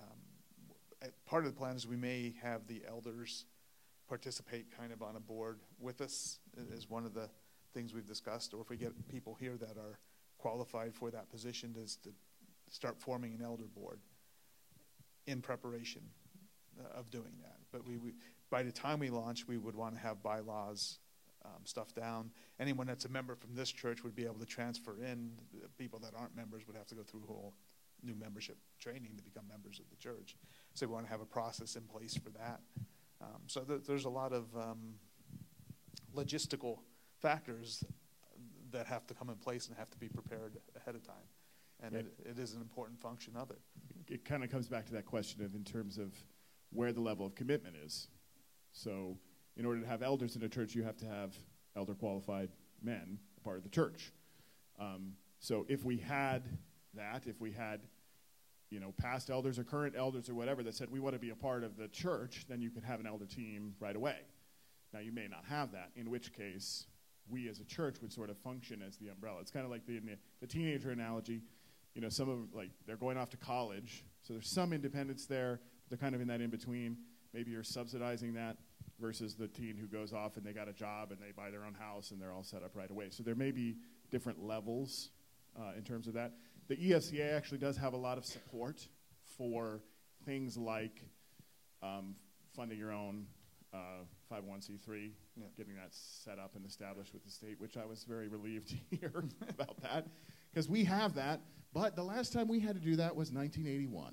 um, part of the plan is we may have the elders participate kind of on a board with us, is one of the things we've discussed. Or if we get people here that are qualified for that position, is to start forming an elder board in preparation uh, of doing that. But we, we, by the time we launch, we would want to have bylaws, um, stuff down. Anyone that's a member from this church would be able to transfer in. People that aren't members would have to go through a whole new membership training to become members of the church. So we want to have a process in place for that. Um, so th- there's a lot of um, logistical factors that have to come in place and have to be prepared ahead of time. And Yeah. it, it is an important function of it. It kind of comes back to that question of in terms of where the level of commitment is. So in order to have elders in a church, you have to have elder qualified men, a part of the church. Um, so if we had that, if we had, you know, past elders or current elders or whatever that said we want to be a part of the church, then you could have an elder team right away. Now you may not have that, in which case we as a church would sort of function as the umbrella. It's kind of like the, the teenager analogy. You know, some of them, like, they're going off to college, so there's some independence there, but they're kind of in that in-between. Maybe you're subsidizing that versus the teen who goes off and they got a job and they buy their own house and they're all set up right away. So there may be different levels uh, in terms of that. The E S C A actually does have a lot of support for things like um, funding your own uh, five oh one c three, Yeah. getting that set up and established with the state, which I was very relieved to hear about that, because we have that, but the last time we had to do that was nineteen eighty-one.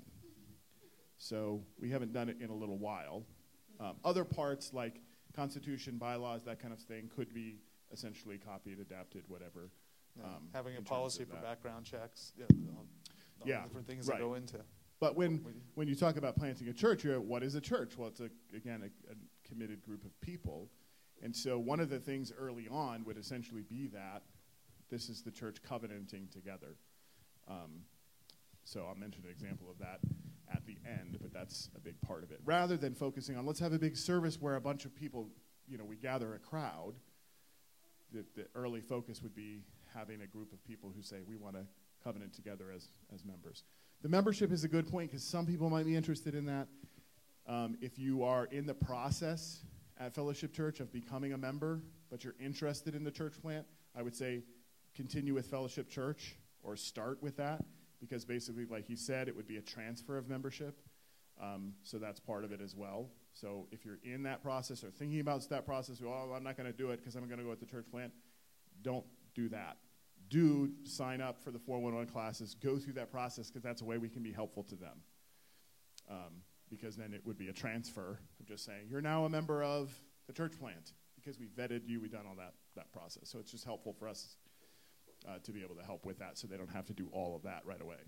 So we haven't done it in a little while. Um, other parts like constitution, bylaws, that kind of thing could be essentially copied, adapted, whatever. Yeah. Um, Having a in terms policy of for that. background checks, yeah, all, all Yeah, the different things right. that go into. But when, We do. when you talk about planting a church, you're, what is a church? Well, it's, a, again, a, a committed group of people. And so one of the things early on would essentially be that this is the church covenanting together. Um, so I'll mention an example of that at the end, but that's a big part of it. Rather than focusing on, let's have a big service where a bunch of people, you know, we gather a crowd, the, the early focus would be having a group of people who say, we want to covenant together as, as members. The membership is a good point because some people might be interested in that. Um, if you are in the process at Fellowship Church of becoming a member, but you're interested in the church plant, I would say continue with Fellowship Church or start with that, because basically, like he said, it would be a transfer of membership. Um, so that's part of it as well. So if you're in that process or thinking about that process, oh, I'm not going to do it because I'm going to go at the church plant, don't do that. Do sign up for the four one one classes. Go through that process because that's a way we can be helpful to them. Um, because then it would be a transfer of just saying, you're now a member of the church plant because we vetted you, we've done all that, that process. So it's just helpful for us uh, to be able to help with that so they don't have to do all of that right away.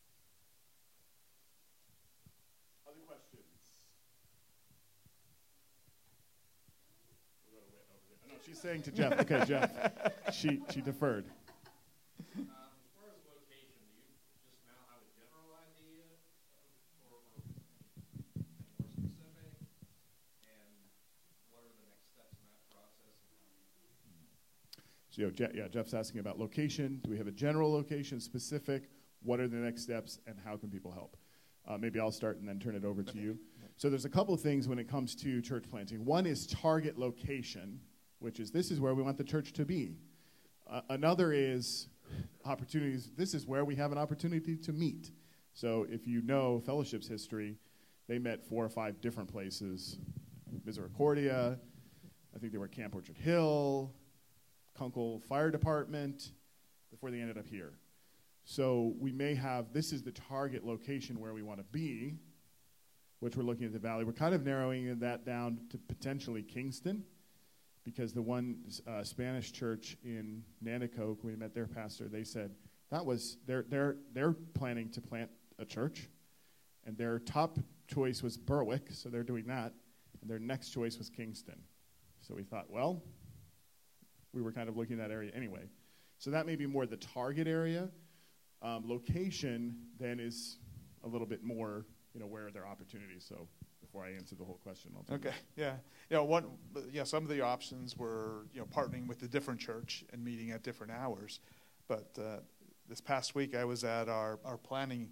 Other questions? We'll go to Whit over there. No, she's saying to Jeff. Okay, Jeff. She, she deferred. Um, as far as location, do you just now have a general idea of, or, or anything more specific? And what are the next steps in that process? So, you know, Je- yeah, Jeff's asking about location. Do we have a general location, specific? What are the next steps, and how can people help? Uh, maybe I'll start and then turn it over to you. So there's a couple of things when it comes to church planting. One is target location, which is this is where we want the church to be. Uh, another is opportunities. This is where we have an opportunity to meet. So if you know Fellowship's history, they met four or five different places. Misericordia, I think they were at Camp Orchard Hill, Kunkel Fire Department, before they ended up here. So we may have, this is the target location where we want to be, which we're looking at the valley. We're kind of narrowing that down to potentially Kingston, because the one uh, Spanish church in Nanticoke, we met their pastor, they said that was, they're, they're, they're planning to plant a church, and their top choice was Berwick, so they're doing that, and their next choice was Kingston. So we thought, well, we were kind of looking at that area anyway. So that may be more the target area. Um, location then is a little bit more, you know, where are there opportunities. So before I answer the whole question, I'll tell Okay, you. yeah. You know, one, yeah, some of the options were, you know, partnering with a different church and meeting at different hours. But uh, this past week I was at our, our planning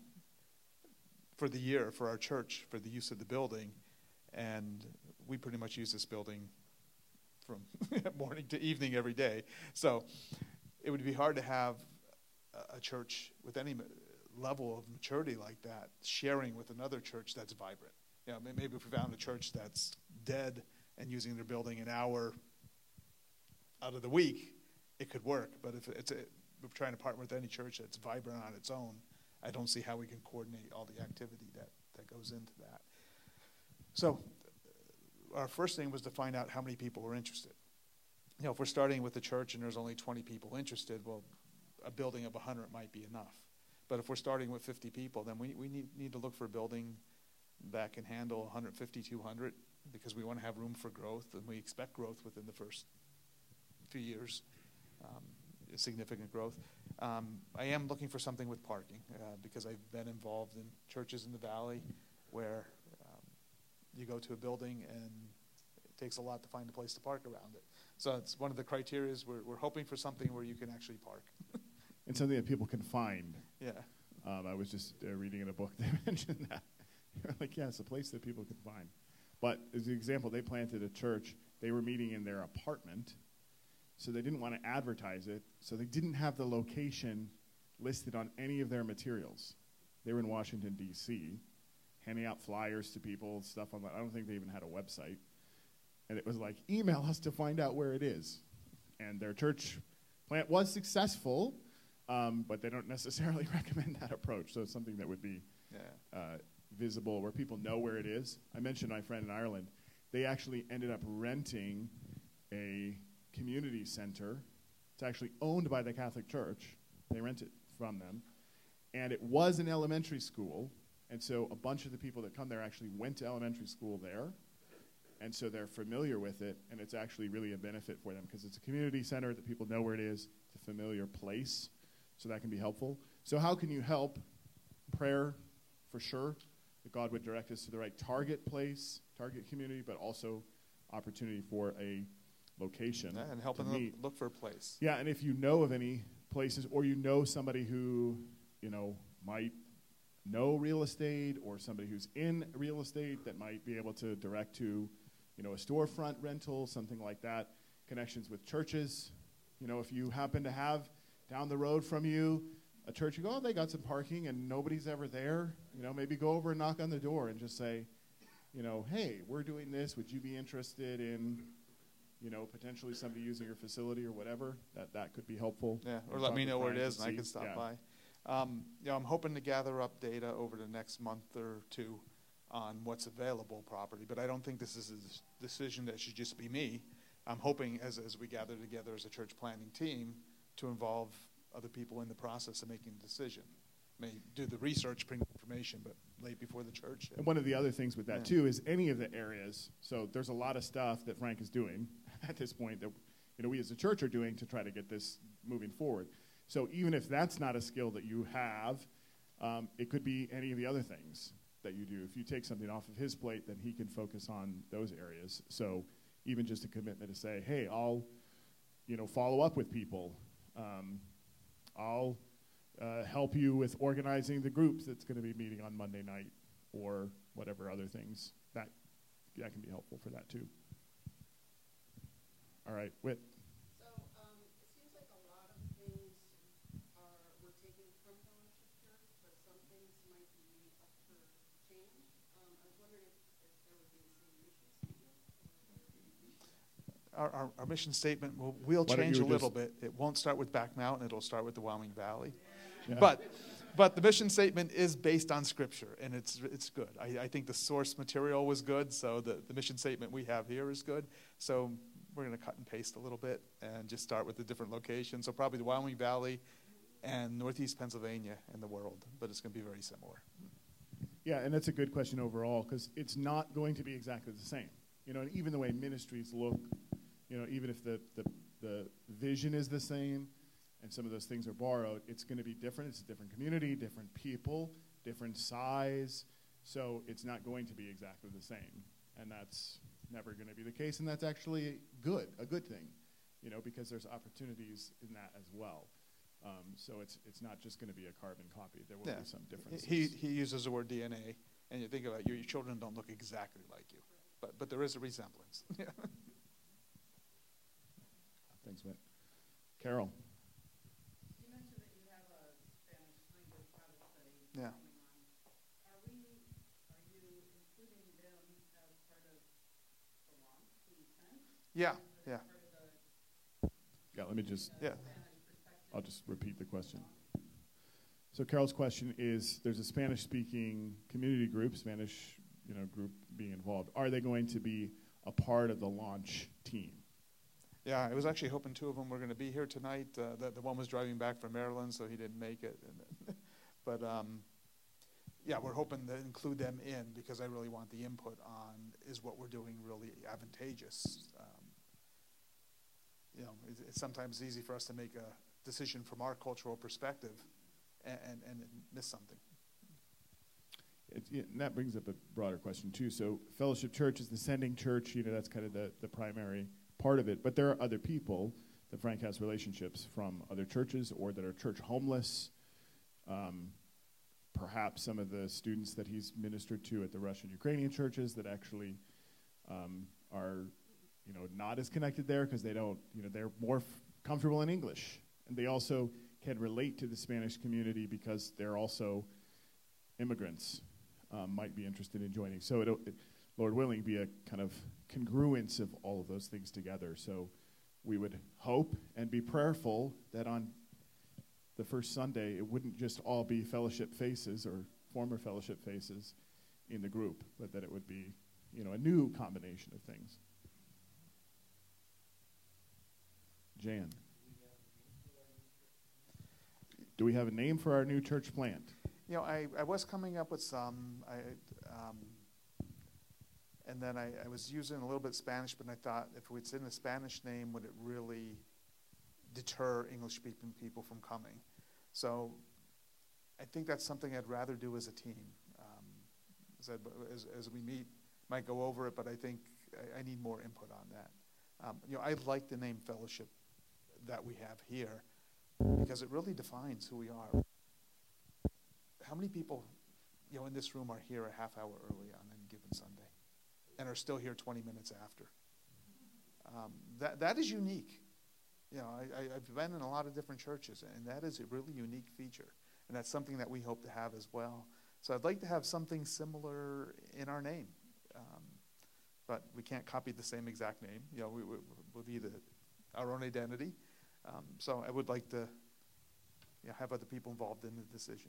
for the year for our church for the use of the building, and we pretty much use this building from morning to evening every day. So it would be hard to have a, a church with any level of maturity like that sharing with another church that's vibrant. You know, maybe if we found a church that's dead and using their building an hour out of the week, it could work. But if it's a, we're trying to partner with any church that's vibrant on its own, I don't see how we can coordinate all the activity that, that goes into that. So our first thing was to find out how many people were interested. You know, if we're starting with a church and there's only twenty people interested, well, a building of one hundred might be enough. But if we're starting with fifty people, then we, we need, need to look for a building that can handle one fifty, two hundred, because we want to have room for growth, and we expect growth within the first few years, um, significant growth. Um, I am looking for something with parking, uh, because I've been involved in churches in the valley where um, you go to a building and it takes a lot to find a place to park around it. So it's one of the criteria is we're, we're hoping for something where you can actually park. And something that people can find. Yeah. Um, I was just uh, reading in a book, they mentioned that. They're like, yeah, it's a place that people can find. But as an example, they planted a church. They were meeting in their apartment, so they didn't want to advertise it, so they didn't have the location listed on any of their materials. They were in Washington, D C, handing out flyers to people, stuff on that. I don't think they even had a website. And it was like, email us to find out where it is. And their church plant was successful, um, but they don't necessarily recommend that approach. So it's something that would be Yeah. uh, visible, where people know where it is. I mentioned my friend in Ireland. They actually ended up renting a community center. It's actually owned by the Catholic Church. They rent it from them. And it was an elementary school. And so a bunch of the people that come there actually went to elementary school there. And so they're familiar with it. And it's actually really a benefit for them because it's a community center that people know where it is. It's a familiar place. So that can be helpful. So how can you help? Prayer, for sure, that God would direct us to the right target place, target community, but also opportunity for a location. Yeah, and helping to them meet. look for a place. Yeah, and if you know of any places, or you know somebody who, you know, might know real estate, or somebody who's in real estate that might be able to direct to, you know, a storefront rental, something like that, connections with churches. You know, if you happen to have down the road from you a church, you go, oh, they got some parking and nobody's ever there, you know, maybe go over and knock on the door and just say, you know, hey, we're doing this. Would you be interested in, you know, potentially somebody using your facility or whatever? That that could be helpful. Yeah, or And let talk me with know where it clients is and I see. can stop Yeah. by. Um, you know, I'm hoping to gather up data over the next month or two on what's available property, but I don't think this is a s- decision that should just be me. I'm hoping as as we gather together as a church planning team to involve other people in the process of making a decision. May do the research, bring information, but lay before the church. And one of the other things with that, Yeah. too, is any of the areas. So there's a lot of stuff that Frank is doing at this point that, you know, we as a church are doing to try to get this moving forward. So even if that's not a skill that you have, um, it could be any of the other things that you do. If you take something off of his plate, then he can focus on those areas. So even just a commitment to say, hey, I'll, you know, follow up with people. Um, I'll uh, help you with organizing the groups that's going to be meeting on Monday night, or whatever other things. That that can be helpful for that too. All right, Whit. So um, it seems like a lot of things are were taken from Fellowship Church, but some things might be up for change. Um, I was wondering if, if there would be the same mission statement. Our, our, our mission statement will, will Why don't change you a little just- bit. It won't start with Back Mountain. It'll start with the Wyoming Valley. Yeah. But but the mission statement is based on Scripture, and it's it's good. I, I think the source material was good, so the, the mission statement we have here is good. So we're going to cut and paste a little bit and just start with the different locations. So probably the Wyoming Valley and Northeast Pennsylvania in the world, but it's going to be very similar. Yeah, and that's a good question overall, because it's not going to be exactly the same. You know, and even the way ministries look, you know, even if the, the, the vision is the same and some of those things are borrowed, it's going to be different. It's a different community, different people, different size. So it's not going to be exactly the same. And that's never going to be the case. And that's actually good, a good thing, you know, because there's opportunities in that as well. Um, so it's it's not just going to be a carbon copy. There will Yeah. be some differences. He he uses the word D N A, and you think about it, your, your children don't look exactly like you, but but there is a resemblance. Yeah. Thanks, Whit. Carol. You mentioned that you have a Spanish language Bible study Yeah. going on. Are we? Are you including them as part of the launch in a sense? Yeah, yeah, Part of the Yeah, let me just, yeah. I'll just repeat the question. So Carol's question is, there's a Spanish-speaking community group, Spanish, you know, group being involved. Are they going to be a part of the launch team? Yeah, I was actually hoping two of them were going to be here tonight. Uh, the, the one was driving back from Maryland, so he didn't make it. And but um, yeah, we're hoping to include them in because I really want the input on is what we're doing really advantageous. Um, you know, it's, it's sometimes easy for us to make a decision from our cultural perspective and, and, and miss something. It, yeah, and that brings up a broader question too. So Fellowship Church is the sending church. You know, that's kind of the, the primary part of it. But there are other people that Frank has relationships from other churches or that are church homeless. Um, perhaps some of the students that he's ministered to at the Russian Ukrainian churches that actually um, are, you know, not as connected there because they don't, you know, they're more f- comfortable in English. And they also can relate to the Spanish community because they're also immigrants, um, might be interested in joining. So it'll, it, Lord willing, be a kind of congruence of all of those things together. So we would hope and be prayerful that on the first Sunday, it wouldn't just all be fellowship faces or former fellowship faces in the group, but that it would be, you know, a new combination of things. Jan. Do we have a name for our new church plant? You know, I, I was coming up with some, I, um, and then I, I was using a little bit Spanish, but I thought if it's in a Spanish name, would it really deter English-speaking people from coming? So I think that's something I'd rather do as a team. Um, as, I, as, as we meet, might go over it, but I think I, I need more input on that. Um, you know, I like the name Fellowship that we have here because it really defines who we are. How many people, you know, in this room are here a half hour early on any given Sunday and are still here twenty minutes after? Um, that that is unique. You know, I, I, I've been in a lot of different churches, and that is a really unique feature, and that's something that we hope to have as well. So I'd like to have something similar in our name, um, but we can't copy the same exact name. You know, we, we, we'll be the, our own identity. Um, so I would like to, you know, have other people involved in the decision.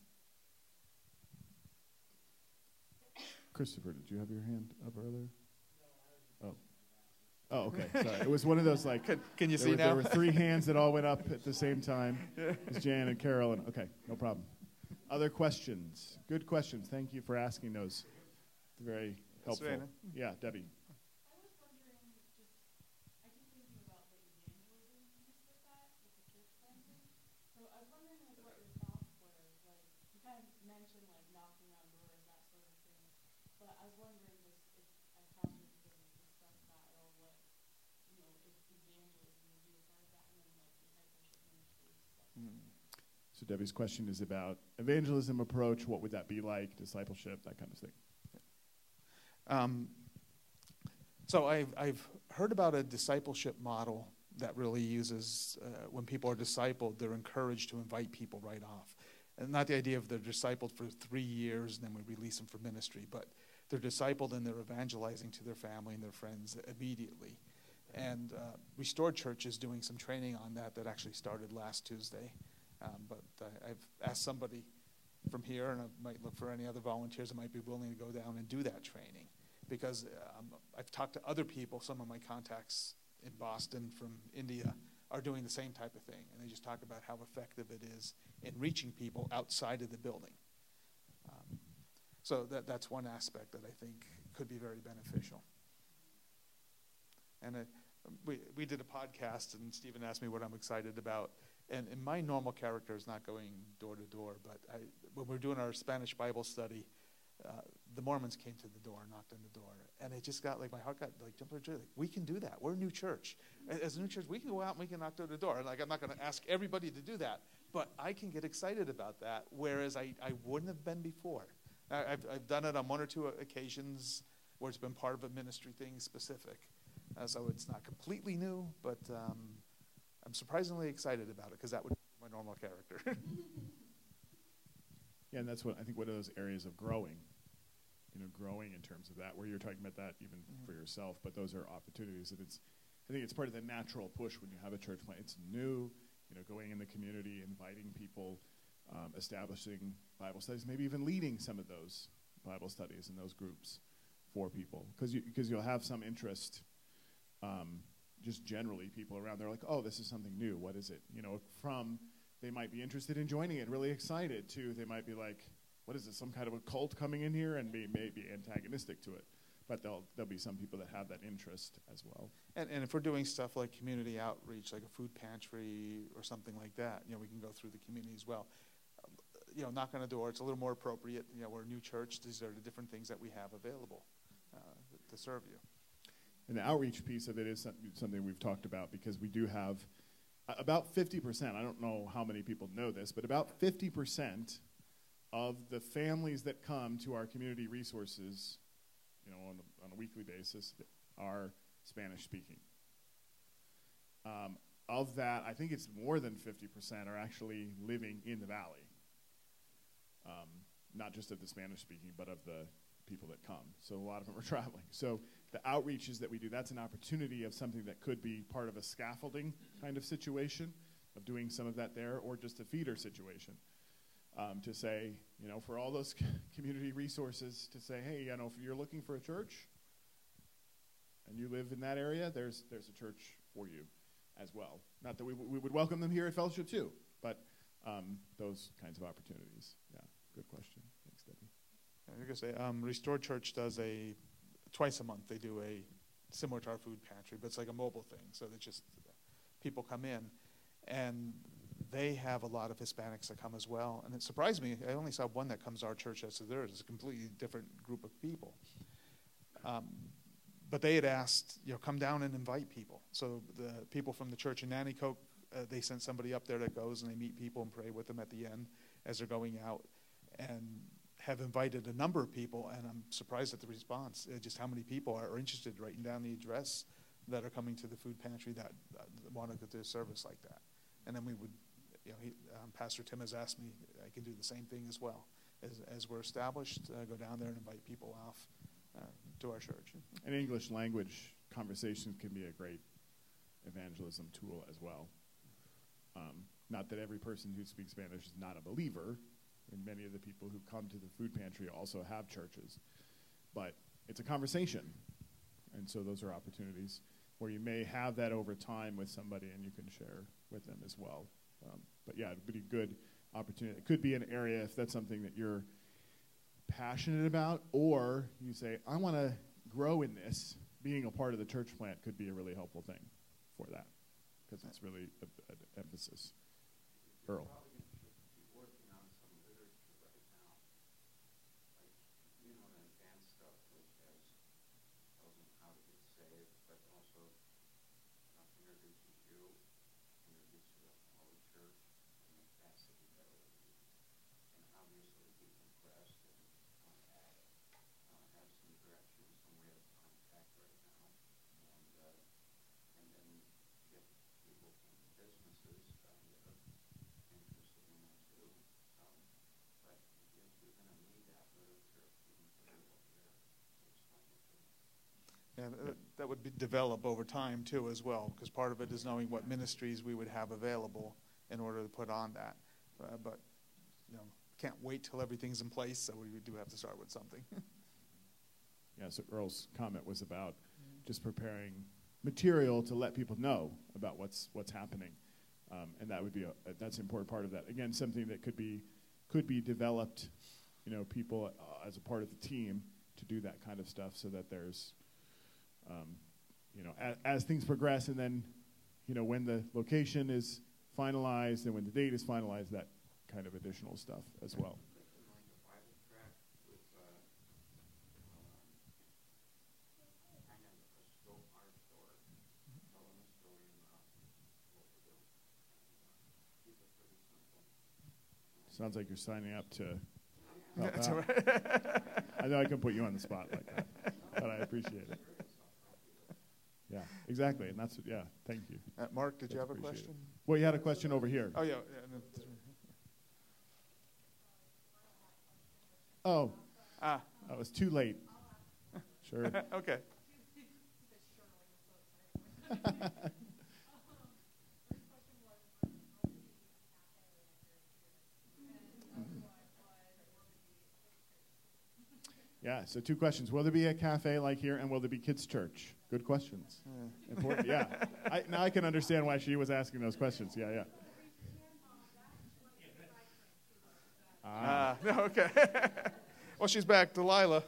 Christopher, did you have your hand up earlier? Oh. Oh, okay. Sorry. It was one of those like. Can, can you there see were, now? There were three hands that all went up at the same time. It was Jan and Carol. And, okay, no problem. Other questions? Good questions. Thank you for asking those. Very helpful. Serena. Yeah, Debbie. I was wondering, just, I keep thinking about the evangelism piece with that, with the church planting. So I was wondering, like, what your thoughts were. Like, you kind of mentioned, like, knocking on doors, that sort of thing. But I was wondering just if, as pastors, you guys discuss that at all, what, you know, if evangelism would be a part of that, and then, like, discipleship ministries, stuff. Mm. So Debbie's question is about evangelism approach. What would that be like? Discipleship, that kind of thing. Um, So I've, I've heard about a discipleship model that really uses, uh, when people are discipled, they're encouraged to invite people right off. And not the idea of they're discipled for three years and then we release them for ministry, but they're discipled and they're evangelizing to their family and their friends immediately. And uh, Restored Church is doing some training on that that actually started last Tuesday. Um, but I, I've asked somebody from here, and I might look for any other volunteers that might be willing to go down and do that training. Because um, I've talked to other people, some of my contacts in Boston from India are doing the same type of thing. And they just talk about how effective it is in reaching people outside of the building. Um, so that, that's one aspect that I think could be very beneficial. And uh, we, we did a podcast, and Stephen asked me what I'm excited about. And, and my normal character is not going door to door, but I, when we were doing our Spanish Bible study, uh, the Mormons came to the door, knocked on the door, and it just got like, my heart got like jumped over joy. Like, we can do that. We're a new church. As a new church, we can go out and we can knock door to door. And like, I'm not going to ask everybody to do that, but I can get excited about that, whereas I, I wouldn't have been before. I, I've, I've done it on one or two occasions where it's been part of a ministry thing specific. Uh, so it's not completely new, but um, I'm surprisingly excited about it because that would be my normal character. Yeah, and that's what I think one of those areas of growing, you know, growing in terms of that, where you're talking about that even mm-hmm. for yourself, but those are opportunities. And it's, I think it's part of the natural push when you have a church plant. It's new, you know, going in the community, inviting people, um, establishing Bible studies, maybe even leading some of those Bible studies in those groups for people, because you, because you'll have some interest. Um, just generally people around, they're like, oh, this is something new. What is it? You know, from they might be interested in joining it, really excited, to they might be like, what is this, some kind of a cult coming in here, and be maybe antagonistic to it. But there'll, there'll be some people that have that interest as well. And, and if we're doing stuff like community outreach, like a food pantry or something like that, you know, we can go through the community as well. Um, you know, knock on a door, it's a little more appropriate. You know, we're a new church. These are the different things that we have available uh, to serve you. And the outreach piece of it is something we've talked about, because we do have about fifty percent, I don't know how many people know this, but about fifty percent of the families that come to our community resources, you know, on a, on a weekly basis, are Spanish speaking. Um, of that, I think it's more than fifty percent are actually living in the valley. Um, not just of the Spanish speaking, but of the people that come. So a lot of them are traveling. So the outreaches that we do, that's an opportunity of something that could be part of a scaffolding kind of situation, of doing some of that there, or just a feeder situation. Um, to say, you know, for all those community resources, to say, hey, you know, if you're looking for a church and you live in that area, there's there's a church for you as well. Not that we, w- we would welcome them here at Fellowship too, but um, those kinds of opportunities. Yeah, good question. Thanks, Debbie. I was going to say, um, Restored Church does a, twice a month, they do a, similar to our food pantry, but it's like a mobile thing. So that just, people come in, and they have a lot of Hispanics that come as well. And it surprised me, I only saw one that comes to our church as theirs. It's a completely different group of people. Um, but they had asked, you know, come down and invite people. So the people from the church in Nanticoke, uh, they sent somebody up there that goes and they meet people and pray with them at the end as they're going out. And have invited a number of people, and I'm surprised at the response, uh, just how many people are, are interested, writing down the address that are coming to the food pantry that, uh, that want to go to a service like that. And then we would, you know, he, um, Pastor Tim has asked me, I can do the same thing as well. As, as we're established, uh, go down there and invite people off uh, to our church. And English language conversations can be a great evangelism tool as well. Um, not that every person who speaks Spanish is not a believer, and many of the people who come to the food pantry also have churches. But it's a conversation. And so those are opportunities where you may have that over time with somebody and you can share with them as well. Um, but yeah, it would be a good opportunity. It could be an area, if that's something that you're passionate about, or you say, I want to grow in this. Being a part of the church plant could be a really helpful thing for that, because it's really an emphasis. Earl. uh, that would be develop over time too as well, because part of it is knowing what ministries we would have available in order to put on that. Uh, but you know, can't wait till everything's in place, so we do have to start with something. Yeah, so Earl's comment was about just preparing material to let people know about what's what's happening, um, and that would be a, that's an important part of that. Again, something that could be could be developed, you know, people uh, as a part of the team to do that kind of stuff, so that there's, um, you know, as, as things progress, and then, you know, when the location is finalized and when the date is finalized, that kind of additional stuff as well. Sounds like you're signing up to help That's out. all right. I know I can put you on the spot like that, but I appreciate it. Yeah, exactly, and that's, yeah, thank you. Uh, Mark, did you That's have a appreciated. question? Well, you had a question over here. Oh, yeah. yeah no. Oh, Ah, I was too late. Sure. okay. Yeah, so two questions. Will there be a cafe like here, and will there be kids' church? Good questions. Important, yeah. I, now I can understand why she was asking those questions. Yeah, yeah. Ah, Ah, no, okay. Well, she's back, Delilah.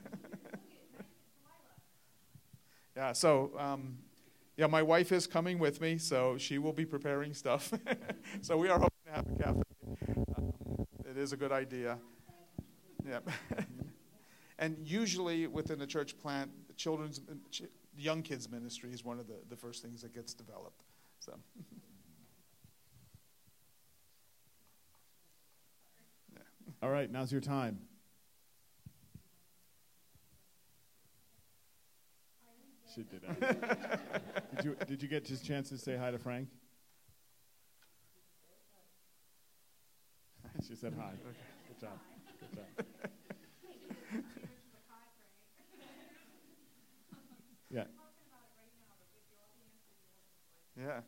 Yeah, so, um, yeah, my wife is coming with me, so she will be preparing stuff. So we are hoping to have a cafe. Um, it is a good idea. Yeah. And usually within a church plant, children's, ch- young kids ministry is one of the, the first things that gets developed. So. Yeah. all right, now's your time. She did that. did you did you get his chance to say hi to Frank? She said hi. Good job. Good job. Yeah. Yeah.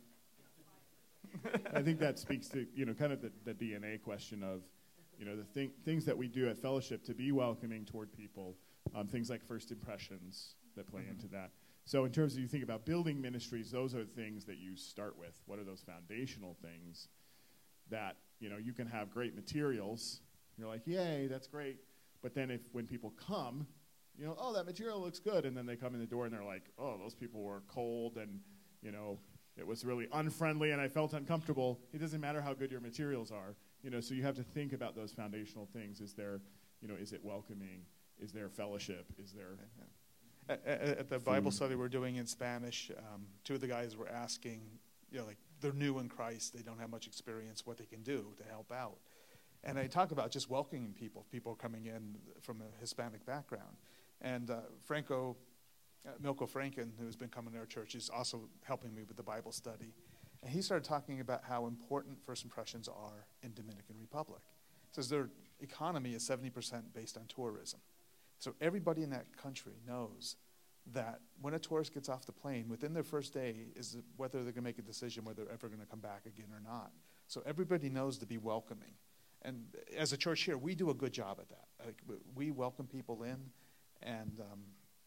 I think that speaks to, you know, kind of the, the D N A question of, you know, the thing, things that we do at Fellowship to be welcoming toward people, um, things like first impressions that play mm-hmm. into that. So in terms of you think about building ministries, those are the things that you start with. What are those foundational things that, you know, you can have great materials. You're like, yay, that's great. But then if when people come, you know, oh, that material looks good. And then they come in the door and they're like, oh, those people were cold and, you know, it was really unfriendly and I felt uncomfortable. It doesn't matter how good your materials are. You know, so you have to think about those foundational things. Is there, you know, is it welcoming? Is there fellowship? Is there... At, at the Bible study we're doing in Spanish, um, two of the guys were asking, you know, like, they're new in Christ. They don't have much experience, what they can do to help out. And I talk about just welcoming people, people coming in from a Hispanic background. And uh, Franco, uh, Milko Franken, who's been coming to our church, is also helping me with the Bible study. And he started talking about how important first impressions are in Dominican Republic. He says their economy is seventy percent based on tourism. So everybody in that country knows that when a tourist gets off the plane, within their first day is whether they're going to make a decision whether they're ever going to come back again or not. So everybody knows to be welcoming. And as a church here, we do a good job at that. Like, we welcome people in, and um,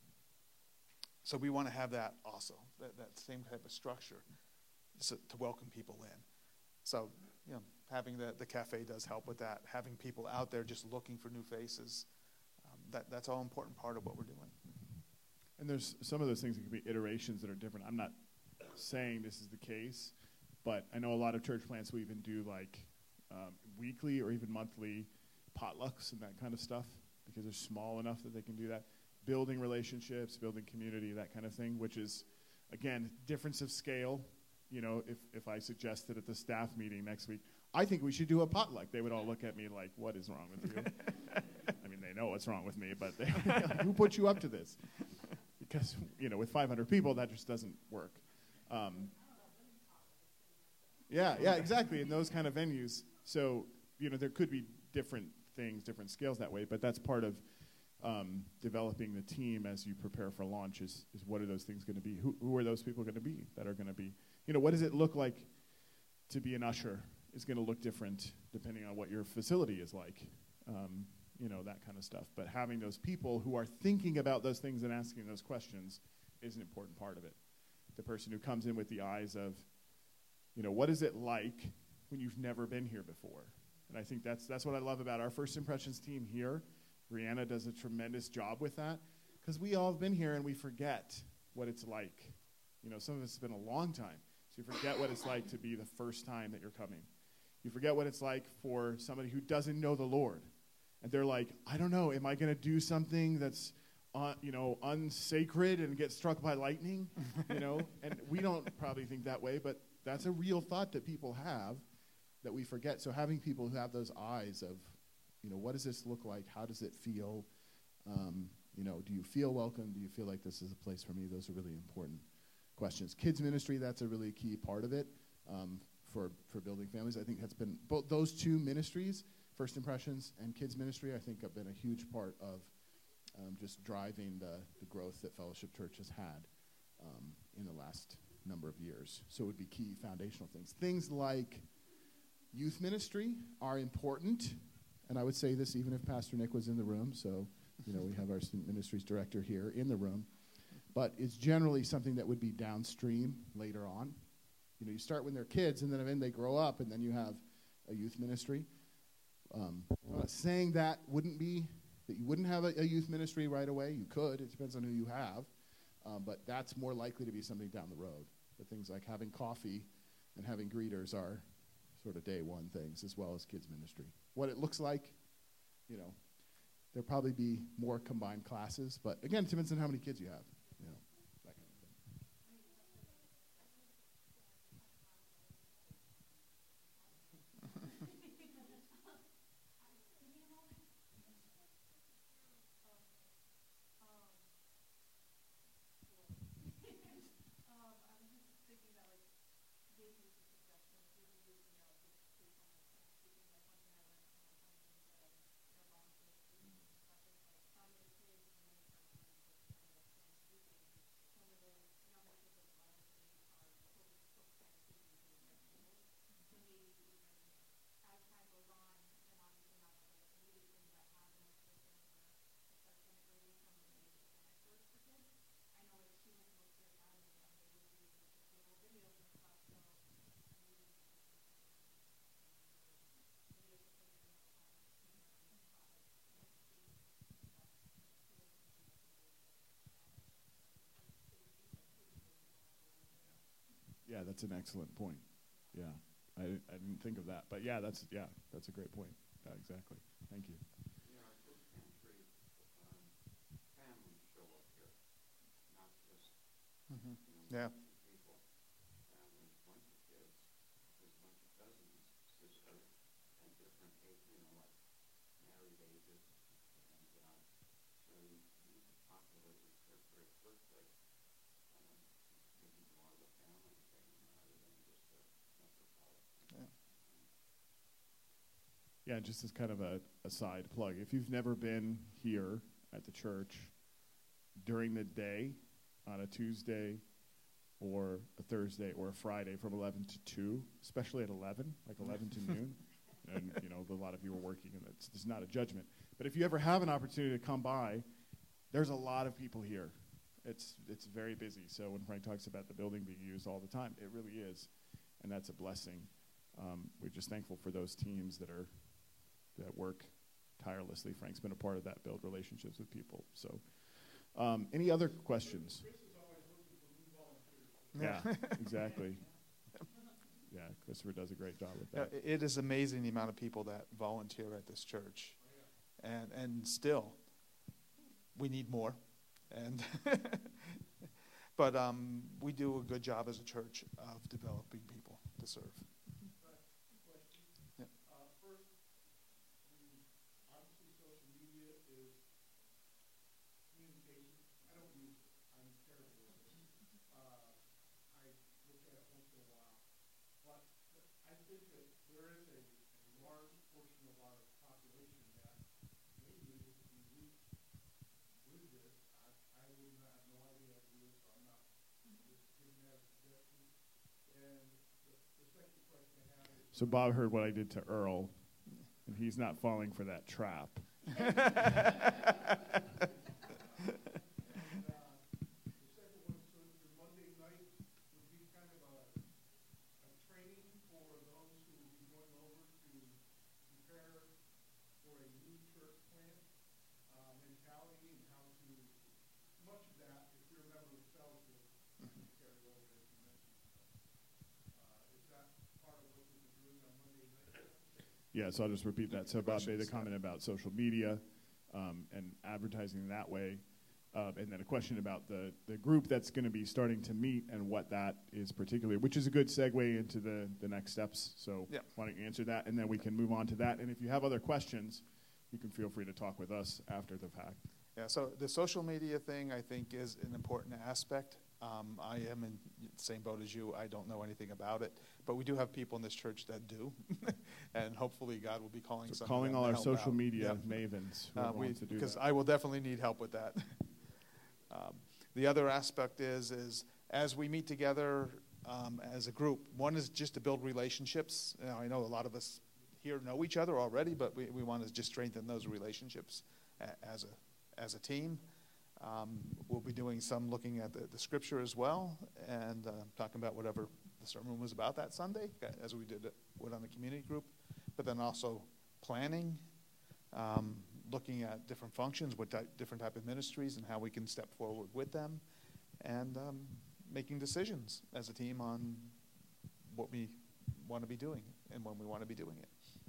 so we want to have that also, that, that same type of structure so, to welcome people in. So, you know, having the, the cafe does help with that. Having people out there just looking for new faces, um, that, that's all important part of what we're doing. And there's some of those things that can be iterations that are different. I'm not saying this is the case, but I know a lot of church plants will even do like um, weekly or even monthly potlucks and that kind of stuff because they're small enough that they can do that. Building relationships, building community, that kind of thing, which is, again, difference of scale. You know, if, if I suggested at the staff meeting next week, I think we should do a potluck, they would all look at me like, what is wrong with you? I mean, they know what's wrong with me, but they, like, who put you up to this? Because, you know, with five hundred people, that just doesn't work. Um, yeah, yeah, exactly, in those kind of venues. So, you know, there could be different things, different scales that way, but that's part of um, developing the team as you prepare for launch is, is what are those things going to be? Who, who are those people going to be that are going to be, you know, what does it look like to be an usher? Is going to look different depending on what your facility is like, um, you know, that kind of stuff. But having those people who are thinking about those things and asking those questions is an important part of it. The person who comes in with the eyes of, you know, what is it like when you've never been here before? And I think that's that's what I love about our First Impressions team here. Brianna does a tremendous job with that because we all have been here and we forget what it's like. You know, some of us have been a long time, so you forget what it's like to be the first time that you're coming. You forget what it's like for somebody who doesn't know the Lord. And they're like, I don't know, am I going to do something that's, uh, you know, unsacred and get struck by lightning? You know, and we don't probably think that way, but that's a real thought that people have that we forget. So having people who have those eyes of, you know, what does this look like? How does it feel? Um, you know, do you feel welcome? Do you feel like this is a place for me? Those are really important questions. Kids ministry, that's a really key part of it. Um, for, for building families. I think that's been, both those two ministries, First Impressions and Kids Ministry, I think have been a huge part of um, just driving the, the growth that Fellowship Church has had um, in the last number of years. So it would be key foundational things. Things like youth ministry are important, and I would say this even if Pastor Nick was in the room, so you know we have our student ministries director here in the room, but it's generally something that would be downstream later on. You know, you start when they're kids, and then then they grow up, and then you have a youth ministry. Um, I'm not saying that wouldn't be, that you wouldn't have a, a youth ministry right away. You could. It depends on who you have. Um, but that's more likely to be something down the road. But things like having coffee and having greeters are sort of day one things, as well as kids ministry. What it looks like, you know, there'll probably be more combined classes. But, again, it depends on how many kids you have. You know, that kind of thing. Um, I was just thinking that, like, maybe it's a suggestion, like, even years ago, just based on, like, kind of speaking, like, one thing I learned from, like, one of the things that I, you know, volunteers for youth discussions, like, some of the kids, and many times, like, kind of, like, Spanish speaking, some of the younger kids that are volunteering are totally spoke Spanish speaking to their peers. So maybe even as time goes on, and obviously not like a immediate thing that happen, like, this thing where it starts kind of early from the age of Spanish words for kids. I know, like, she went to Work Care Academy, and they would do, like, just little videos and stuff, so maybe we could just do something like videos to put in, um, you know, on the spot, like, next week, stuff, so they can see, like, maybe, Yeah, that's an excellent point. Yeah, I, I didn't think of that. But, yeah, that's yeah, that's a great point. Yeah, exactly. Thank you. You know, our first pantry, um, families show up here, not just, Mm-hmm. you know, Yeah. bunch of people. Families, bunch of kids, there's a bunch of cousins, sisters, and different age, you know, like married ages. And uh, so you you can populate your church very quickly. Um, maybe more of a family thing rather than just a metropolitan. Yeah. Yeah, just as kind of a, a side plug, if you've never been here at the church during the day on a Tuesday or a Thursday or a Friday from eleven to two, especially at eleven, like eleven to noon, and you know, a lot of you are working, and it's, it's not a judgment. But if you ever have an opportunity to come by, there's a lot of people here. It's it's very busy. So when Frank talks about the building being used all the time, it really is, and that's a blessing. Um, we're just thankful for those teams that are that work tirelessly. Frank's been a part of that, build relationships with people. So, um, any other questions? Yeah, exactly. Yeah, Christopher does a great job with Yeah, that. i- it is amazing the amount of people that volunteer at this church, and and still, we need more, and but um, we do a good job as a church of developing people to serve. Yeah. Uh, first, I mean, obviously social media is communication. I don't use it. I'm terrible at it. Uh, I look at it once in a while. But but I think that there is a, a large portion of our population that may need it to be reached. So Bob heard what I did to Earl, and he's not falling for that trap. Yeah, so I'll just repeat that. So Bob made a comment about social media um, and advertising that way. Uh, and then a question about the, the group that's going to be starting to meet and what that is particularly, which is a good segue into the, the next steps. So yeah. why don't you answer that, and then we can move on to that. And if you have other questions, you can feel free to talk with us after the fact. Yeah, so the social media thing, I think, is an important aspect. Um, I am in the same boat as you. I don't know anything about it. But we do have people in this church that do. And hopefully God will be calling so some calling of them all to our help social out. media yeah. mavens who uh, we, want to do because that. I will definitely need help with that. um, the other aspect is, is as we meet together um, as a group, one is just to build relationships. You know, I know a lot of us here know each other already, but we, we want to just strengthen those relationships a, as a as a team. Um, we'll be doing some looking at the, the scripture as well, and uh, talking about whatever the sermon was about that Sunday, as we did it with on the community group. But then also planning, um, looking at different functions, what type, different type of ministries, and how we can step forward with them, and um, making decisions as a team on what we want to be doing and when we want to be doing it.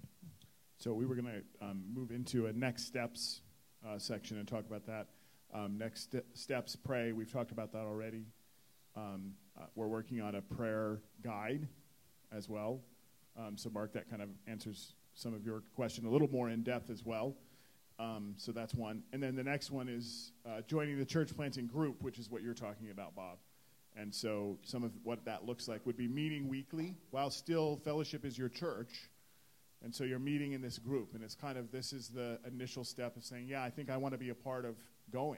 So we were going to um, move into a next steps uh, section and talk about that. Um, next st- steps, pray. We've talked about that already. Um, uh, we're working on a prayer guide as well. Um, so, Mark, that kind of answers some of your question a little more in depth as well. Um, so that's one. And then the next one is uh, joining the church planting group, which is what you're talking about, Bob. And so some of what that looks like would be meeting weekly while still fellowship is your church. And so you're meeting in this group. And it's kind of, this is the initial step of saying, yeah, I think I want to be a part of going.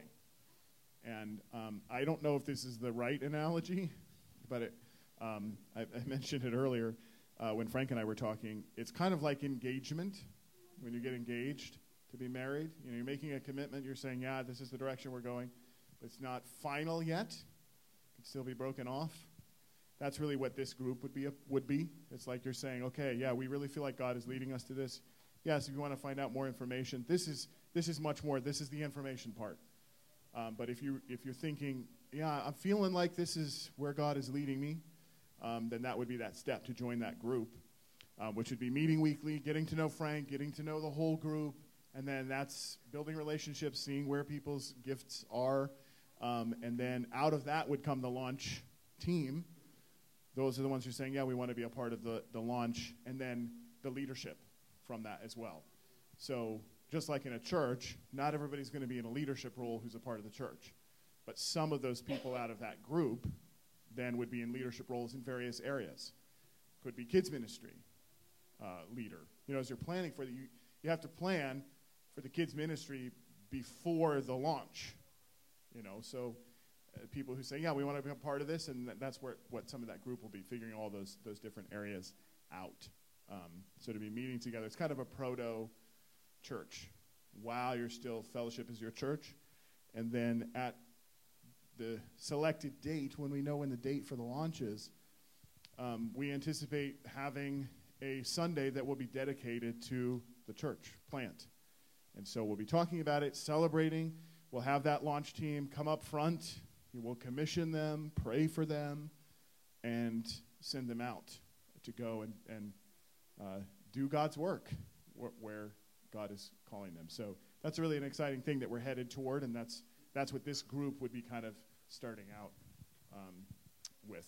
And um, I don't know if this is the right analogy, but it, um, I, I mentioned it earlier uh, when Frank and I were talking. It's kind of like engagement, when you get engaged to be married. You know, you're making a commitment. You're saying, yeah, this is the direction we're going. But it's not final yet. It can still be broken off. That's really what this group would be. Would be. It's like you're saying, okay, yeah, we really feel like God is leading us to this. Yes, if you want to find out more information, this is this is much more. This is the information part. Um, but if you if you're thinking, yeah, I'm feeling like this is where God is leading me, um, then that would be that step to join that group, uh, which would be meeting weekly, getting to know Frank, getting to know the whole group, and then that's building relationships, seeing where people's gifts are, um, and then out of that would come the launch team. Those are the ones who are saying, yeah, we want to be a part of the, the launch, and then the leadership from that as well. So just like in a church, not everybody's going to be in a leadership role who's a part of the church. But some of those people out of that group then would be in leadership roles in various areas. Could be kids ministry uh, leader. You know, as you're planning for the, you, you have to plan for the kids ministry before the launch. You know, so uh, people who say, yeah, we want to be a part of this, and th- that's where what some of that group will be, figuring all those those different areas out. Um, so to be meeting together, it's kind of a proto church while you're still fellowship is your church, and then at the selected date, when we know when the date for the launch is, um, we anticipate having a Sunday that will be dedicated to the church plant. And so we'll be talking about it, celebrating. We'll have that launch team come up front. We'll commission them, pray for them, and send them out to go and, and uh, do God's work wh- where God is calling them. So that's really an exciting thing that we're headed toward, and that's that's what this group would be kind of starting out um, with,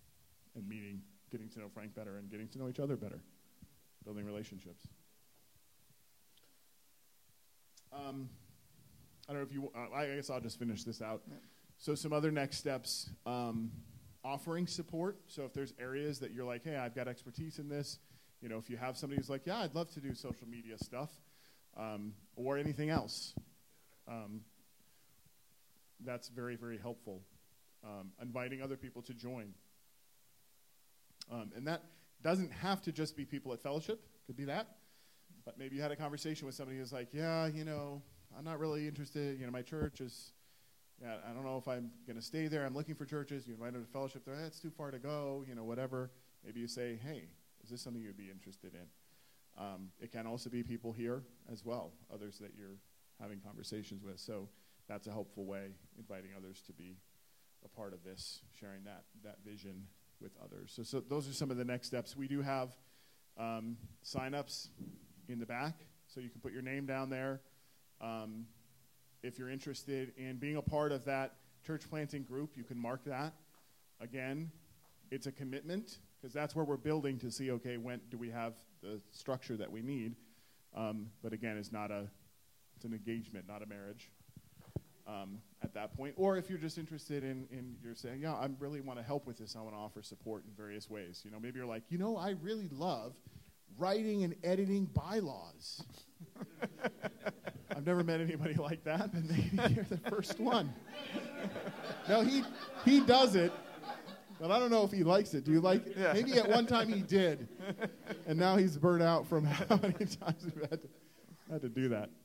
and meeting, getting to know Frank better, and getting to know each other better, building relationships. Um, I don't know if you, uh, I guess I'll just finish this out. Yeah. So some other next steps, um, offering support. So if there's areas that you're like, hey, I've got expertise in this, you know, if you have somebody who's like, yeah, I'd love to do social media stuff, um, or anything else, um, that's very, very helpful. Um, inviting other people to join. Um, and that Doesn't have to just be people at fellowship. Could be that. But maybe you had a conversation with somebody who's like, yeah, you know, I'm not really interested. You know, my church is, yeah, I don't know if I'm going to stay there. I'm looking for churches. You invite them to fellowship. They're, eh, it's too far to go, you know, whatever. Maybe you say, hey, is this something you'd be interested in? Um, it can also be people here as well, others that you're having conversations with. So that's a helpful way, inviting others to be a part of this, sharing that that vision with others. So, so those are some of the next steps. We do have um, sign-ups in the back, so you can put your name down there. Um, if you're interested in being a part of that church planting group, you can mark that. Again, it's a commitment, because that's where we're building to see, okay, when do we have the structure that we need? Um, but again, it's not a, it's an engagement, not a marriage um, at that point. Or if you're just interested in, in you're saying, yeah, I really want to help with this. I want to offer support in various ways. You know, maybe you're like, you know, I really love writing and editing bylaws. I've never met anybody like that, and maybe you're the first one. No, he he does it. But I don't know if he likes it. Do you like it? Yeah. Maybe at one time he did. And now he's burnt out from how many times we've had to, had to do that.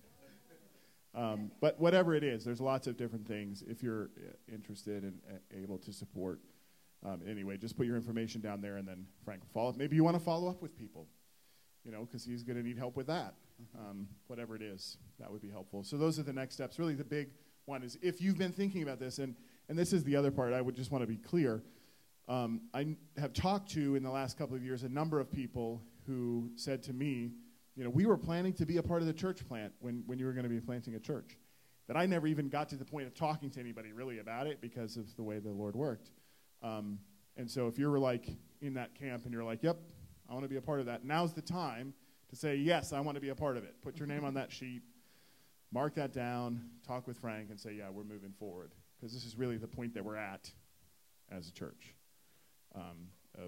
Um, but whatever it is, there's lots of different things. If you're interested and uh, able to support, um, anyway, just put your information down there, and then Frank will follow up. Maybe you want to follow up with people, you know, because he's going to need help with that. Um, whatever it is, that would be helpful. So those are the next steps. Really, the big one is if you've been thinking about this, and And this is the other part. I would just want to be clear. Um, I n- have talked to, in the last couple of years, a number of people who said to me, you know, we were planning to be a part of the church plant when, when you were going to be planting a church. That I never even got to the point of talking to anybody really about it because of the way the Lord worked. Um, and so if you're like in that camp and you're like, yep, I want to be a part of that, now's the time to say, yes, I want to be a part of it. Put your name on that sheet, mark that down, talk with Frank, and say, yeah, we're moving forward. Because this is really the point that we're at as a church, um, of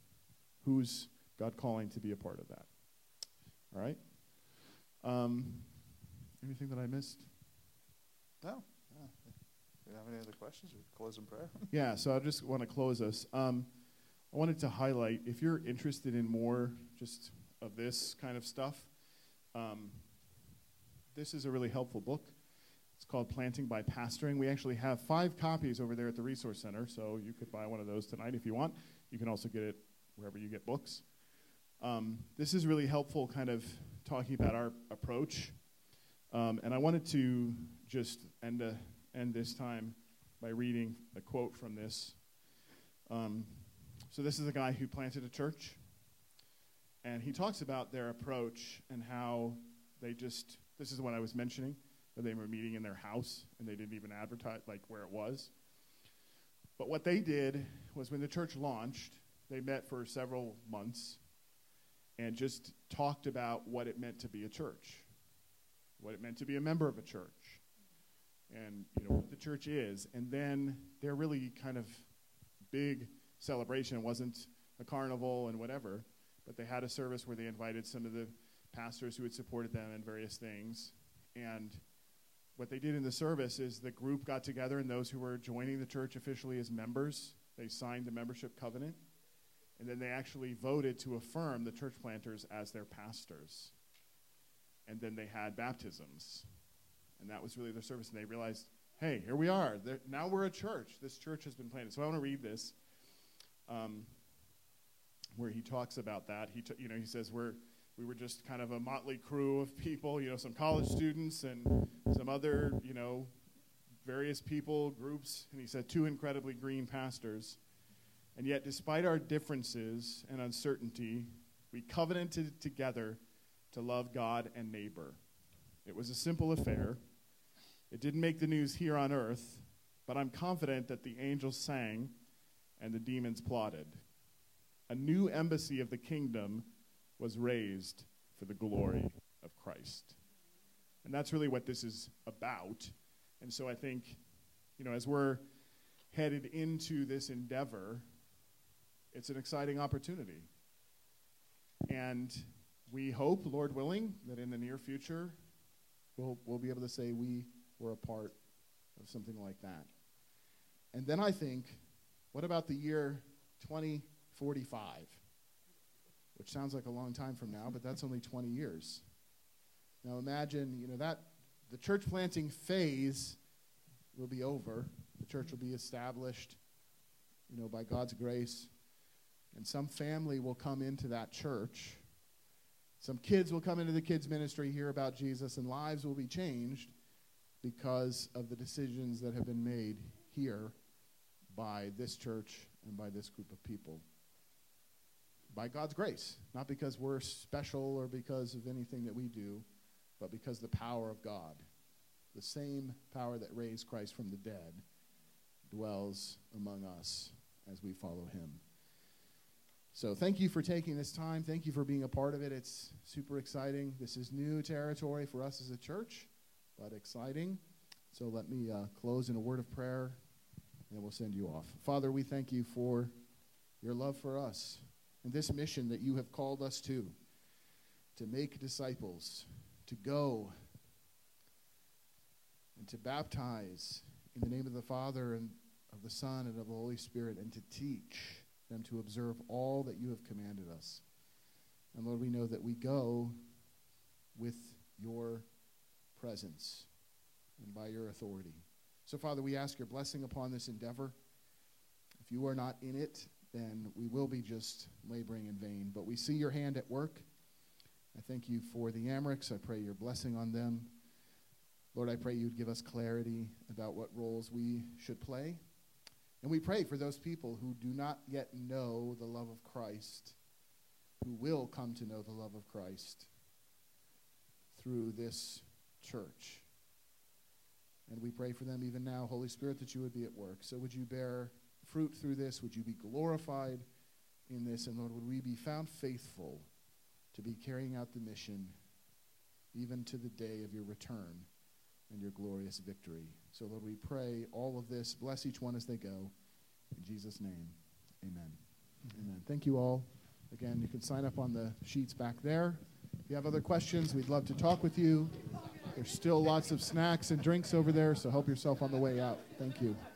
who's God calling to be a part of that. All right? Um, anything that I missed? No. no. Do you have any other questions? We close in prayer. Yeah, so I just want to close us. Um, I wanted to highlight, if you're interested in more just of this kind of stuff, um, this is a really helpful book. It's called Planting by Pastoring. We actually have five copies over there at the Resource Center, so you could buy one of those tonight if you want. You can also get it wherever you get books. Um, this is really helpful kind of talking about our approach. Um, and I wanted to just end, a, end this time by reading a quote from this. Um, so this is a guy who planted a church, and he talks about their approach and how they just, this is what I was mentioning, they were meeting in their house, and they didn't even advertise, like, where it was. But what they did was when the church launched, they met for several months and just talked about what it meant to be a church, what it meant to be a member of a church, and, you know, what the church is. And then their really kind of big celebration wasn't a carnival and whatever, but they had a service where they invited some of the pastors who had supported them in various things. And what they did in the service is the group got together, and those who were joining the church officially as members, they signed the membership covenant, and then they actually voted to affirm the church planters as their pastors. And then they had baptisms, and that was really their service, and they realized, hey, here we are. They're, now we're a church. This church has been planted. So I want to read this, um, where he talks about that. He, t- you know, he says we're We were just kind of a motley crew of people, you know, some college students and some other, you know, various people, groups. And he said, two incredibly green pastors. And yet, despite our differences and uncertainty, we covenanted together to love God and neighbor. It was a simple affair. It didn't make the news here on earth, but I'm confident that the angels sang and the demons plotted. A new embassy of the kingdom was raised for the glory of Christ. And that's really what this is about. And so I think, you know, as we're headed into this endeavor, it's an exciting opportunity. And we hope, Lord willing, that in the near future, we'll, we'll be able to say we were a part of something like that. And then I think, what about the year twenty forty-five? which sounds like a long time from now, but that's only twenty years. Now imagine, you know, that the church planting phase will be over. The church will be established, you know, by God's grace. And some family will come into that church. Some kids will come into the kids' ministry, hear about Jesus, and lives will be changed because of the decisions that have been made here by this church and by this group of people. By God's grace, not because we're special or because of anything that we do, but because the power of God, the same power that raised Christ from the dead, dwells among us as we follow him. So thank you for taking this time. Thank you for being a part of it. It's super exciting. This is new territory for us as a church, but exciting. So let me uh, close in a word of prayer, and then we'll send you off. Father, we thank you for your love for us and this mission that you have called us to, to make disciples, to go and to baptize in the name of the Father and of the Son and of the Holy Spirit, and to teach them to observe all that you have commanded us. And Lord, we know that we go with your presence and by your authority. So, Father, we ask your blessing upon this endeavor. If you are not in it, then we will be just laboring in vain. But we see your hand at work. I thank you for the Amrics. I pray your blessing on them. Lord, I pray you'd give us clarity about what roles we should play. And we pray for those people who do not yet know the love of Christ, who will come to know the love of Christ through this church. And we pray for them even now, Holy Spirit, that you would be at work. So would you bear fruit through this? Would you be glorified in this? And Lord, would we be found faithful to be carrying out the mission even to the day of your return and your glorious victory. So, Lord, we pray all of this. Bless each one as they go. In Jesus' name, amen. Mm-hmm. Amen. Thank you all. Again, you can sign up on the sheets back there. If you have other questions, we'd love to talk with you. There's still lots of snacks and drinks over there, so help yourself on the way out. Thank you.